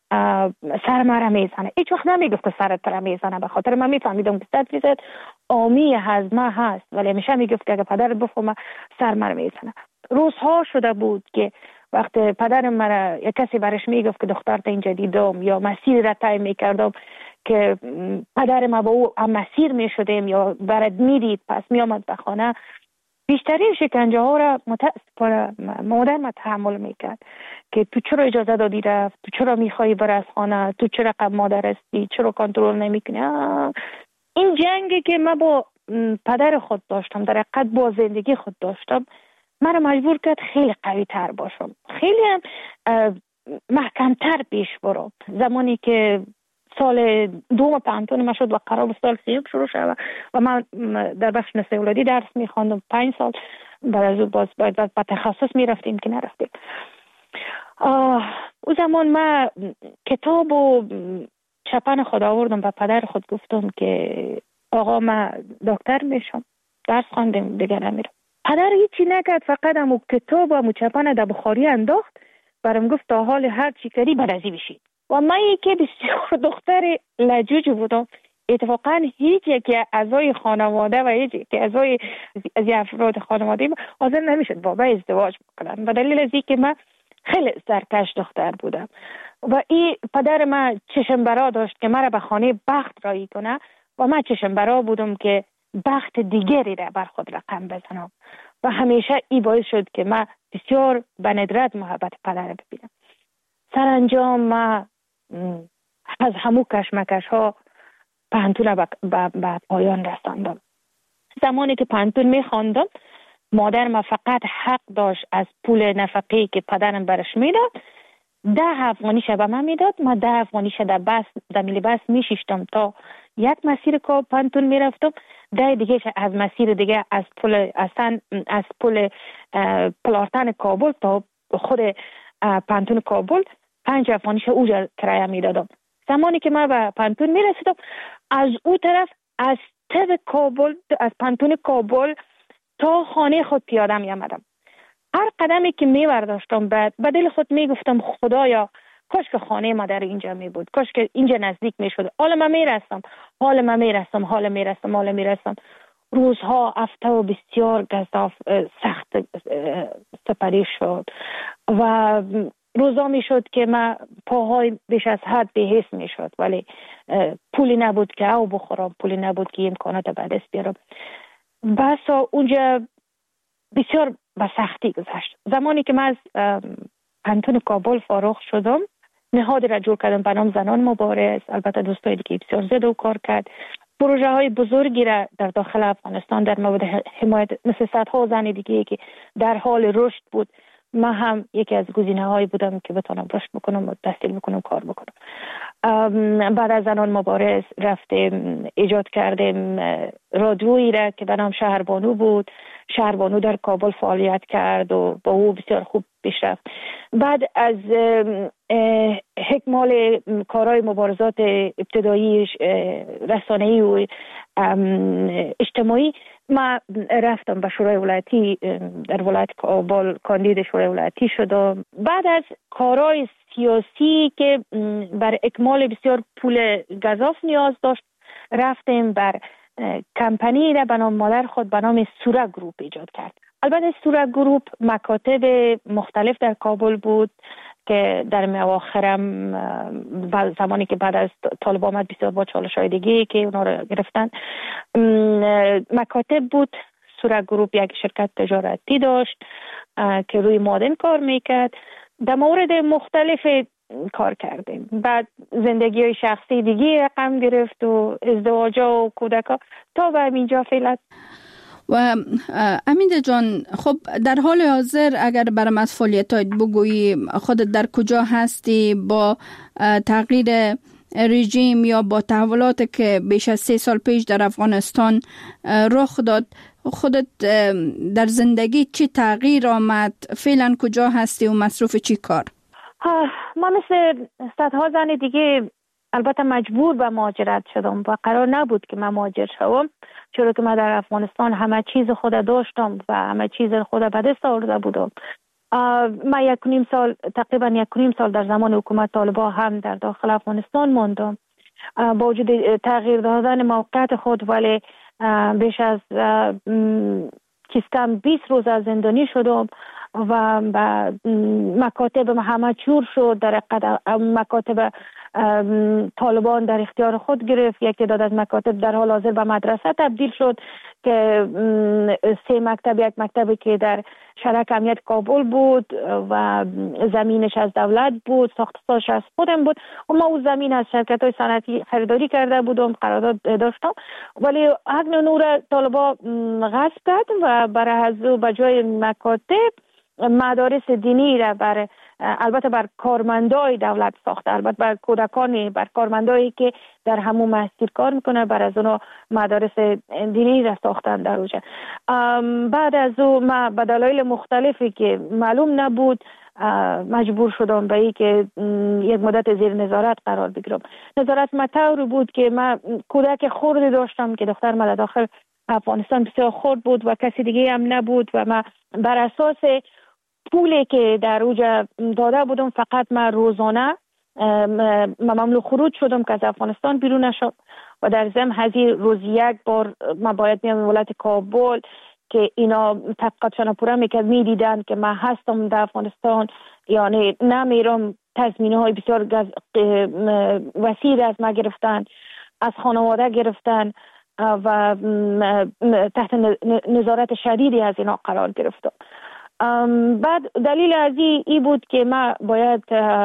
[SPEAKER 16] سر مرا میزنه، هیچ وقت نمیگفت که سرت را میزنه، به خاطر من میفهمیدم که صد فیصد آمی هضمه هست، ولی همیشه میگفت که اگر پدرت بفهمه سر مرا میزنه. روزها شده بود که وقتی پدرم مرا یک کسی برش میگفت که دخترت اینجا دیدم یا مسیر را طی میکردم که پدر ما با او هم مسیر میشدیم یا برد میدید پس میامد به خانه، بیشترین شکنجه ها را متاسفانه مادر ما تحمل میکرد که تو چرا اجازه دادی رفت، تو چرا میخوایی بر از خانه، تو چرا قبل مادر هستی، چرا کنترل نمیکنی. این جنگی که من با پدر خود داشتم، در حقیقت با زندگی خود داشتم، من مجبور کرد خیلی قوی تر باشم، خیلی هم محکم تر پیش برم. زمانی که سال دوم پانتون ما شد و قرار بود سال سیوم شروع شد و من در بخش نسل اولادی درس میخواندم پنج سال، بعد از باز باید با تخصص میرفتیم که نرفتیم. او زمان من کتاب و چپن خود آوردم و پدر خود گفتم که آقا من دکتر میشم، درس خواندم دیگه نمیرم. پدر هیچی نکرد، فقط همو کتاب و همو چپن در بخاری انداخت برام گفت تا حال هر چی کردی برازی بشید. و من یکی بسیار دختر لجوج بودم. اتفاقا هیچ یکی اعضای خانواده و هیچ یکی اعضای از افراد خانواده حاضر نمیشد با من ازدواج بکنن، به دلیل از اینکه من خیلی سرکش دختر بودم و این پدر من چشم برا داشت که مرا به خانه بخت رایی کنه و من چشم برا بودم که بخت دیگری را بر خود رقم بزنم و همیشه این باعث شد که من بسیار به ندرت محبت پدر ببینم. سرانجام من از همو کشمکش ها پانتون را به پایان رساندم. زمانی که پانتون می خواندم مادر ما فقط حق داشت از پول نفقه که پدرم برش میداد ده افغانیش به من میداد. ما ده افغانیش در بس در میلی بس میشیشتم تا یک مسیر که پانتون میرفتم، ده دیگه از مسیر دیگه از پول اصلا از پول پلارتن کابل تا خود پانتون کابل پنج افغانیش اوجا کرایه میدادم. زمانی که من به پانتون میرسیدم از او طرف از تب کابل از پانتون کابل تا خانه خود پیاده می آمدم. هر قدمی که می برداشتم بعد به دل خود می گفتم خدایا کاش که خانه ما در اینجا می بود، کاش که اینجا نزدیک می شد. حالا من می رسم حالا من می رسم حالا می رسم حالا می رسم روزها هفته و بسیار گزاف سخت سپری شد و روزا می شد که من پاهای بیش از حد به حس می شد، ولی پولی نبود که او بخورم، پولی نبود که امکانات به دست بیارم. بسا اونجا بسیار به سختی گذشت. زمانی که من از پانتون کابل فارغ شدم نهادی را جور کردم به نام زنان مبارز. البته دوستای دیگه بسیار زیاده و کار کرد. پروژه های بزرگی را در داخل افغانستان در مورد حمایت مثل صدها زن دیگه که در حال رشد بود، من هم یکی از گزینه هایی بودم که بتونم رشد بکنم و تحصیل بکنم کار بکنم. بعد از زنان مبارز رفتیم ایجاد کردیم رادیویی را که به نام شهربانو بود. شهربانو در کابل فعالیت کرد و با او بسیار خوب پیش رفت. بعد از اکمال کارهای مبارزات ابتدایی رسانه‌ای و اجتماعی ما رفتم به شورای ولایتی در ولایت کابل کاندید شورای ولایتی شدم. بعد از کارهای سیاسی که بر اکمال بسیار پول گزاف نیاز داشت رفتیم بر کمپانی را به نام مادر خود به نام سورا گروپ ایجاد کرد. البته سورا گروپ مکاتب مختلف در کابل بود که در اواخرم زمانی که بعد از طالبان آمد بسیار با چالش‌های دیگه که اونا رو گرفتن مکاتب بود. سورا گروپ یک شرکت تجارتی داشت که روی مادن کار میکرد. در مورد مختلف کار کردیم. بعد زندگی های شخصی دیگه رقم گرفت و ازدواج و کودکا تا به اینجا فعلا.
[SPEAKER 6] و امیده جان، خب در حال حاضر اگر برام از فعالیتات بگویی خودت در کجا هستی با تغییر رژیم یا با تحولات که بیش از سه سال پیش در افغانستان رخ داد، خودت در زندگی چی تغییر آمد؟ فعلا کجا هستی و مصروف چی کار؟
[SPEAKER 16] ما مثل صدها زن دیگه البته مجبور به مهاجرت شدم و قرار نبود که من مهاجر شوم، چرا که من در افغانستان همه چیز خود داشتم و همه چیز خود به دست آورده بودم. من یک نیم سال تقریبا یک نیم سال در زمان حکومت طالبان هم در داخل افغانستان ماندم با وجود تغییر دادن موقعیت خود، ولی بیش از کم بیست روز از زندانی شدم و مکاتب همه چور شد. در مکاتب طالبان در اختیار خود گرفت. یک تعداد از مکاتب در حال حاضر به مدرسه تبدیل شد که سه مکتب، یک مکتبی که در شرک امنیت کابل بود و زمینش از دولت بود، ساختش از خودم بود و ما اون زمین از شرکت های صنعتی خریداری کرده بودم، قرارداد داشتم، ولی حق نور طالبان غصب کرد و برای از به جای مکاتب مدارس دینی را بر البته بر کارمندای دولت ساخته، البته بر کودکانی، بر کارمندایی که در همون مسجد کار میکنه، بر از اونها مدارس دینی را ساختن در اونجا. بعد از اون ما به دلایل مختلفی که معلوم نبود مجبور شدم به این که یک مدت زیر نظارت قرار بگیرم. نظارت ما طوری بود که من کودک خردی داشتم که دختر ما داخل افغانستان بسیار خرد بود و کسی دیگه هم نبود و ما بر اساس پولی که در اوجا داده بودم فقط من روزانه ممنوع خروج شدم که از افغانستان بیرون نشم و در ضمن هزی روز یک بار ما باید میام ولایت کابل که اینا تحقیقاتشان پورا میکرد میدیدن که من هستم در افغانستان، یعنی نمیرم. تضمینه های بسیار وسیع از ما گرفتن، از خانواده گرفتن و تحت نظارت شدیدی از اینا قرار گرفتم. بعد دلیل از ای بود که ما باید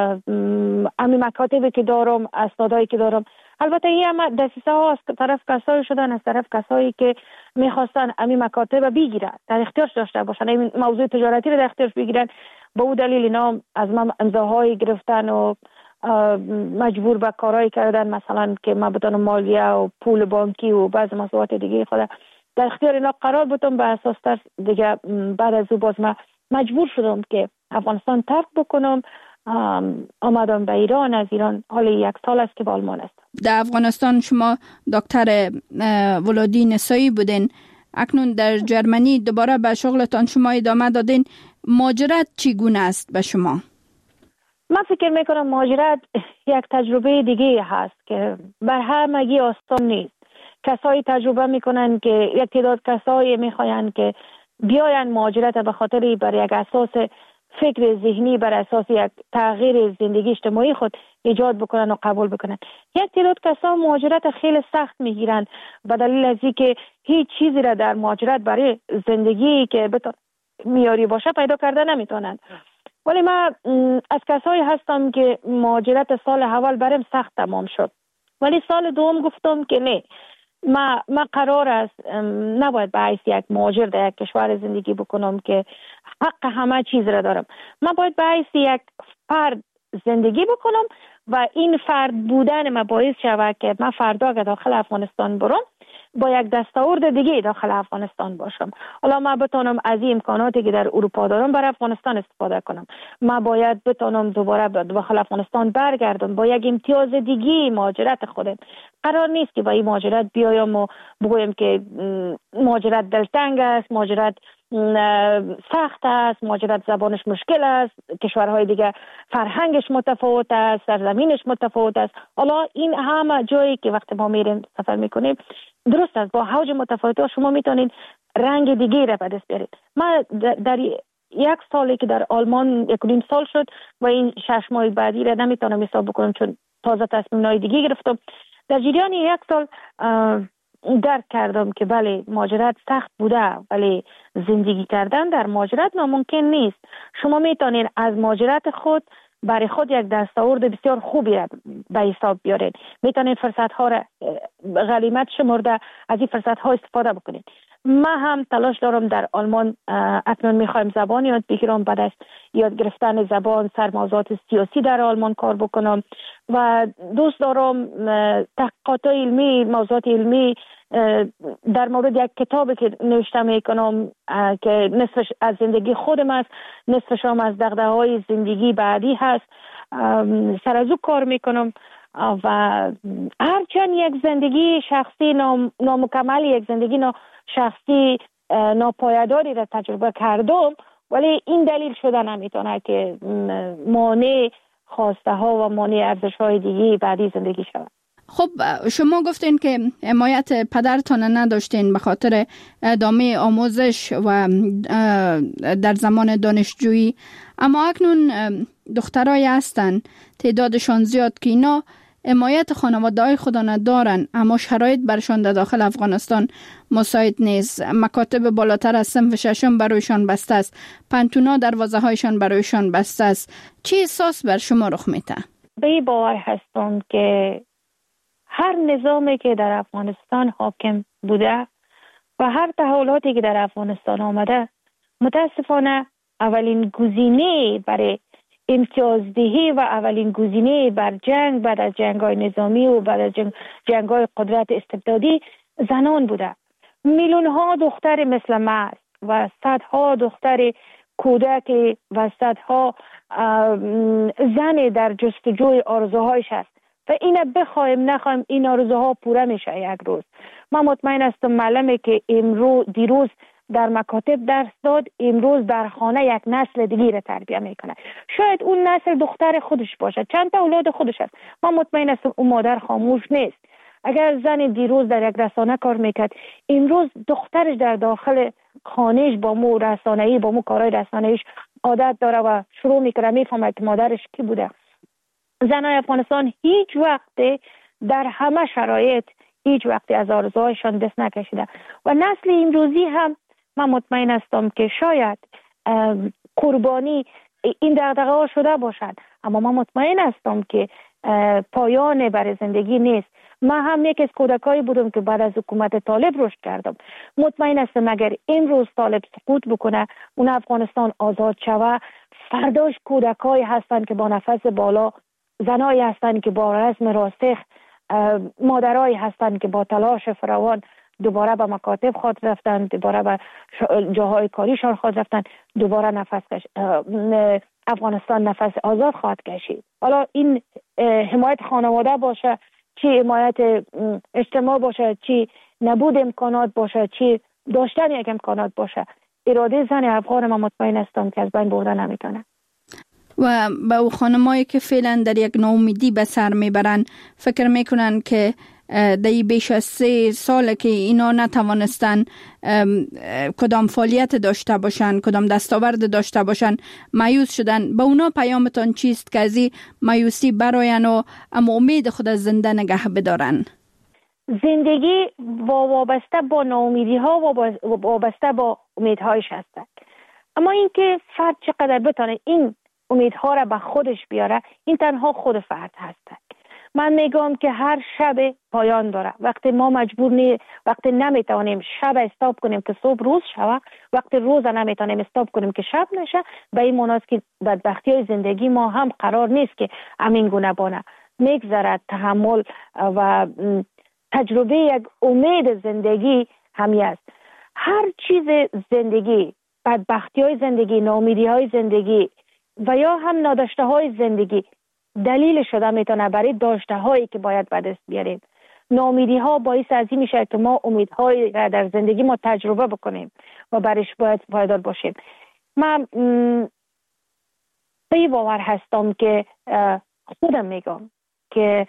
[SPEAKER 16] امی مکاتبی که دارم، اسنادایی که دارم، البته این هم دسیسه ها از طرف کسایی شدن، از طرف کسایی که میخواستن امی مکاتب بگیرن، در اختیارش داشته باشن، این موضوع تجارتی رو در اختیارش بگیرن. به او دلیل اینا از من امضاهایی گرفتن و مجبور به کارایی کردن، مثلا که ما بتونم مالیه و پول بانکی و بعض مسئولیت دیگه خود در اختیار اینا قرار بودم. به اساس تر دیگه بعد از او باز ما مجبور شدم که افغانستان ترک بکنم. آمدم به ایران. از ایران حال یک سال است که به آلمان است.
[SPEAKER 6] در افغانستان شما دکتر ولادی نسایی بودین، اکنون در جرمنی دوباره به شغلتان شما ادامه دادین. مهاجرت چگونه است به شما؟
[SPEAKER 16] من فکر میکنم مهاجرت یک تجربه دیگه هست که بر همگی آسان نیست. کسایی تجربه میکنن که یک تعداد کسایی میخواین که بیاین مهاجرت به خاطر بر یک اساس فکر ذهنی، بر اساس یک تغییر زندگی اجتماعی خود ایجاد بکنن و قبول بکنن. یک تعداد کسا مهاجرت خیلی سخت میگیرن به دلیل از اینکه هیچ چیزی را در مهاجرت برای زندگی که بتون میاری باشه پیدا کرده نمیتونن. ولی من از کسایی هستم که مهاجرت سال اول برام سخت تمام شد، ولی سال دوم گفتم که نه، ما ما قرار است نباید به حیث یک مهاجر در یک کشور زندگی بکنم که حق همه چیز را دارم. من باید به حیث یک فرد زندگی بکنم و این فرد بودن ما باعث شود که من فردا که داخل افغانستان برم با یک دستاورد دیگه داخل افغانستان باشم. حالا ما بتونم از این امکاناتی که در اروپا دارم برای افغانستان استفاده کنم. ما باید بتونم دوباره داخل افغانستان برگردم با یک امتیاز دیگه مهاجرت خودم. قرار نیست که با این مهاجرت بیایم و بگویم که مهاجرت دلتنگ است، مهاجرت سخت است، مهاجرت زبانش مشکل است، کشورهای دیگه فرهنگش متفاوت است، سرزمینش متفاوت است. حالا این همه جایی که وقتی ما میریم سفر میکنیم درست است، با حوج متفاوت شما میتونید رنگ دیگه را به دست بیارید. من در یک سالی که در آلمان یک نیم سال شد و این شش ماه بعدی را نمیتونم حساب بکنم چون تازه تصمیم‌های دیگه گرفتم. در جریان یک سال درک کردم که بله مهاجرت سخت بوده، ولی زندگی کردن در مهاجرت ناممکن نیست. شما میتونید از مهاجرت خود برای خود یک دستاورد بسیار خوبی را به حساب بیارید. میتونید فرصت ها را غنیمت شمرده از این فرصت ها استفاده بکنید. من هم تلاش دارم در آلمان اکنون میخوایم زبان یاد بگیرم، بعد از یاد گرفتن زبان سر موضوعات سیاسی در آلمان کار بکنم و دوست دارم تحقیقات علمی، موضوعات علمی در مورد یک کتابی که نوشته میکنم که نصفش از زندگی خودم است، نصفش هم از دغدغه‌های زندگی بعدی هست، سر از او کار میکنم و هرچند یک زندگی شخصی نام، نامکمل، یک زندگی نا شخصی ناپایداری را تجربه کردم، ولی این دلیل شده نمیتونه که مانع خواسته ها و مانع ارزش های دیگه بعدی زندگی شود.
[SPEAKER 6] خب شما گفتین که حمایت پدرتان نداشتین به خاطر ادامه آموزش و در زمان دانشجویی، اما اکنون دخترای هستن تعدادشان زیاد که اینا حمایت خانواده‌های خود ندارن، اما شرایط برشان در داخل افغانستان مساعد نیست. مکاتب بالاتر از صنف ششم برایشان بسته است، پنتونا دروازه‌هایشان برایشان بسته است. چه احساس بر شما رخ میده؟
[SPEAKER 16] به این باور هستم که هر نظامی که در افغانستان حاکم بوده و هر تحولاتی که در افغانستان آمده متاسفانه اولین گزینه برای امتیازدهی و اولین گزینه بر جنگ بعد از جنگ‌های نظامی و بعد از جنگ جنگ‌های قدرت استبدادی زنان بوده. میلیون ها دختر مثل ما و صدها دختر کودک و صدها زن در جستجوی آرزوهایش است و اینا بخوایم نخوایم این آرزوها پوره میشه یک روز. من مطمئن هستم معلومه که امروز دیروز در مکاتب درس داد، امروز در خانه یک نسل دیگه را تربیت میکنه. شاید اون نسل دختر خودش باشه، چند تا اولاد خودش است. من مطمئن هستم اون مادر خاموش نیست. اگر زن دیروز در یک رسانه کار میکرد، امروز دخترش در داخل خانهش با مو رسانه‌ای با مو کارهای رسانه‌ایش عادت داره و شروع میکنه میفهمه که مادرش کی بوده. زنای افغانستان هیچ وقت در همه شرایط هیچ وقت از آرزوهایشان دست نکشیده و نسل امروزی هم من مطمئن هستم که شاید قربانی این دغدغه ها شده باشد، اما من مطمئن هستم که پایان برای زندگی نیست. من هم یک از کودکایی بودم که بعد از حکومت طالب رشد کردم. مطمئن هستم اگر امروز طالب سقوط بکنه، اون افغانستان آزاد شوه، فرداش کودکایی هستند که با نفس بالا، زنایی هستند که با رزم راسخ، مادرایی هستند که با تلاش فراوان دوباره به مکاتب خود رفتن، دوباره به جاهای کاریشان خود رفتن، دوباره نفس کش... افغانستان نفس آزاد خواهد کشید. حالا این حمایت خانواده باشه، چی حمایت اجتماع باشه، چی نبود امکانات باشه، چی داشتن یک امکانات باشه، اراده زن افغان ما مطمئن هستم که از بین بردن نمیتونه.
[SPEAKER 6] و به او خانمایی که فعلا در یک ناامیدی به سر میبرن، فکر میکنن که در بیش از سه ساله که اینا نتوانستن کدام فعالیت داشته باشن، کدام دستاورد داشته باشن، مایوس شدن. به اونا پیامتان چیست که از این مایوسی براین و اما امید خود از زنده نگه بدارن؟
[SPEAKER 16] زندگی وابسته با ناامیدی ها و وابسته با امیدهایش هستند، اما اینکه فرد چقدر بتونه این امیدها را به خودش بیاره، این تنها خود فرد هست. من میگم که هر شب پایان داره. وقتی ما مجبور نی وقتی نمیتونیم شب استاپ کنیم که صبح روز شوه، وقتی روز نمیتونیم استاپ کنیم که شب نشه، به این معناست که بدبختی های زندگی ما هم قرار نیست که همین گونه بانه. میگذرد تحمل و تجربه یک امید زندگی همی است. هر چیز زندگی، بدبختی های زندگی، ناامیدی های زندگی و یا هم ناداشته های زندگی دلیل شده میتونه برای داشته هایی که باید به دست بیاریم. ناامیدی ها باعث از این میشه که ما امیدهایی را در زندگی ما تجربه بکنیم و برایش باید پایدار باشیم. من به باور هستم که خودم میگم که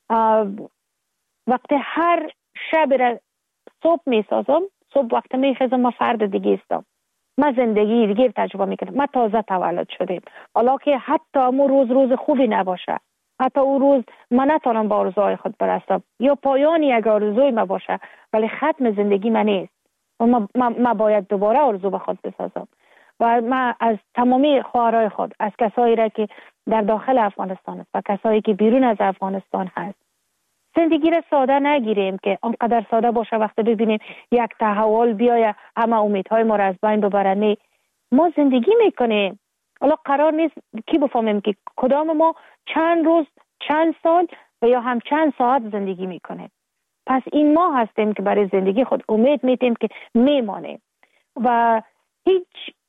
[SPEAKER 16] وقتی هر شب را صبح میسازم، صبح وقتی میخیزم ما فرد دیگه استم، ما زندگی دیگه تجربه میکنم. ما تازه تولد شدیم، حالا که حتی امو روز روز خوبی نباشه، حتی او روز من نتونم با آرزوهای خود برسم یا پایانی یک آرزوی ما باشه، ولی ختم زندگی من نیست و ما, ما, ما باید دوباره آرزو به خود بسازم. و من از تمامی خواهرای خود، از کسایی را که در داخل افغانستان است و کسایی که بیرون از افغانستان هست، زندگی را ساده نگیریم که آنقدر ساده باشه وقتی ببینیم یک تحول بیایه همه امیدهای ما را از بین ببره. نه، ما زندگی میکنیم. حالا قرار نیست کی بفهمیم که کدام ما چند روز، چند سال و یا هم چند ساعت زندگی میکنیم. پس این ما هستیم که برای زندگی خود امید میتیم که میمانیم و هیچ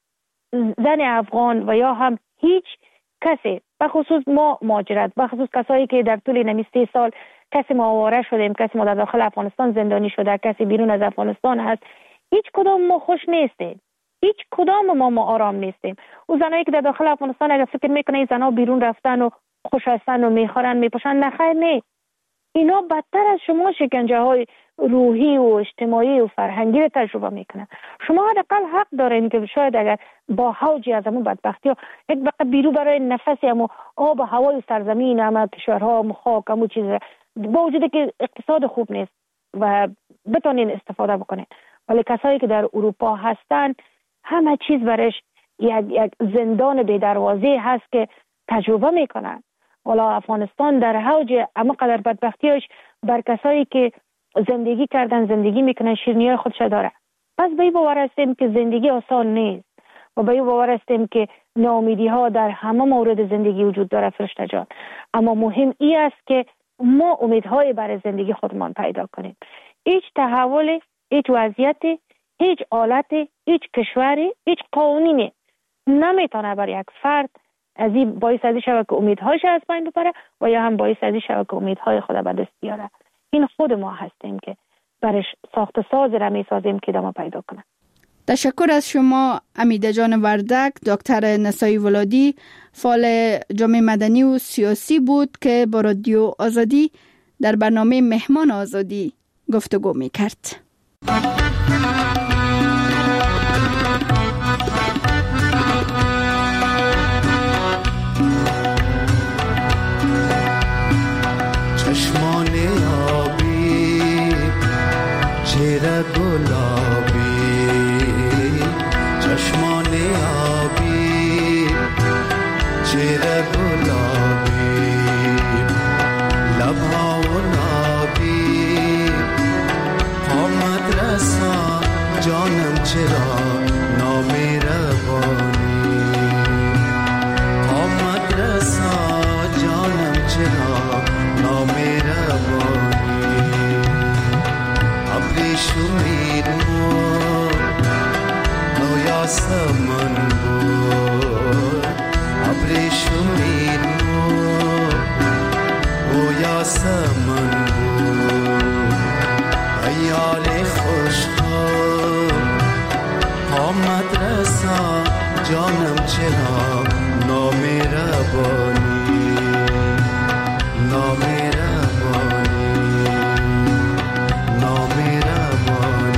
[SPEAKER 16] زن افغان و یا هم هیچ کسی، بخصوص ما مهاجرت، بخصوص کسایی که در طول نمی سه سال کسی ما آواره شدیم، کسی ما در داخل افغانستان زندانی شده، کسی بیرون از افغانستان هست، هیچ کدام ما خوش نیستیم، هیچ کدام ما ما آرام نیستیم. او زنایی که در داخل افغانستان اگر فکر میکنه این زنها بیرون رفتن و خوش هستن و میخورن میپوشن، نخیر، نه، اینا بدتر از شما شکنجه های روحی و اجتماعی و فرهنگی رو تجربه میکنن. شما حداقل حق دارین که شاید اگر با حوجی از همون بدبختی ها یک بقیه بیرو برای نفسی همون آب و هوای سرزمین همه کشورها همون خاک همون چیز با وجوده که اقتصاد خوب نیست و بتونین استفاده بکنین، ولی کسایی که در اروپا هستن همه چیز برش یک, یک زندان بی دروازه هست که تجربه میکنن. حالا افغانستان در حوج اما قدر بدبختیش بر کسایی که زندگی کردن زندگی میکنن شیرینی‌های خودش داره. پس به این باور هستیم که زندگی آسان نیست و به این باور هستیم که ناامیدی ها در همه مورد زندگی وجود داره فرشته جان، اما مهم این است که ما امیدهای برای زندگی خودمان پیدا کنیم. هیچ تحول، هیچ وضعیت، هیچ حالت، هیچ کشوری، هیچ قانونی نمیتونه برای یک فرد از این باعث از این شود که امیدهایش از بین ببره و یا هم باعث از این شود که امیدهای خود به دست بیاره. این خود ما هستیم که برش ساخت ساز را میسازیم که ادامه پیدا کنه.
[SPEAKER 6] تشکر از شما امیده جان وردک. دکتر نسایی ولادی فعال جامعه مدنی و سیاسی بود که با رادیو آزادی در برنامه مهمان آزادی گفتگو می کرد.
[SPEAKER 21] چشمان آبی چهره گلابی، چشمان آبی چهره گلابی، لبها و نابی، آمد رسا جانم چرا نامهربانی، آمد رسا جانم چرا نامهربانی، ابری شمیر بود نویا سمن بود، ابری شمیر بود نویا سمن بود، ایال خوشخواب آمد رسا جانم چرا نامهربانی، نامهربانی، نامهربانی.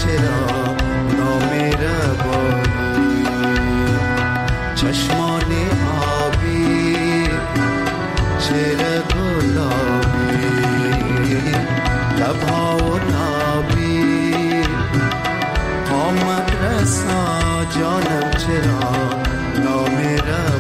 [SPEAKER 21] چرا نامهربانی، چشمان بسا جانم چرا نامه را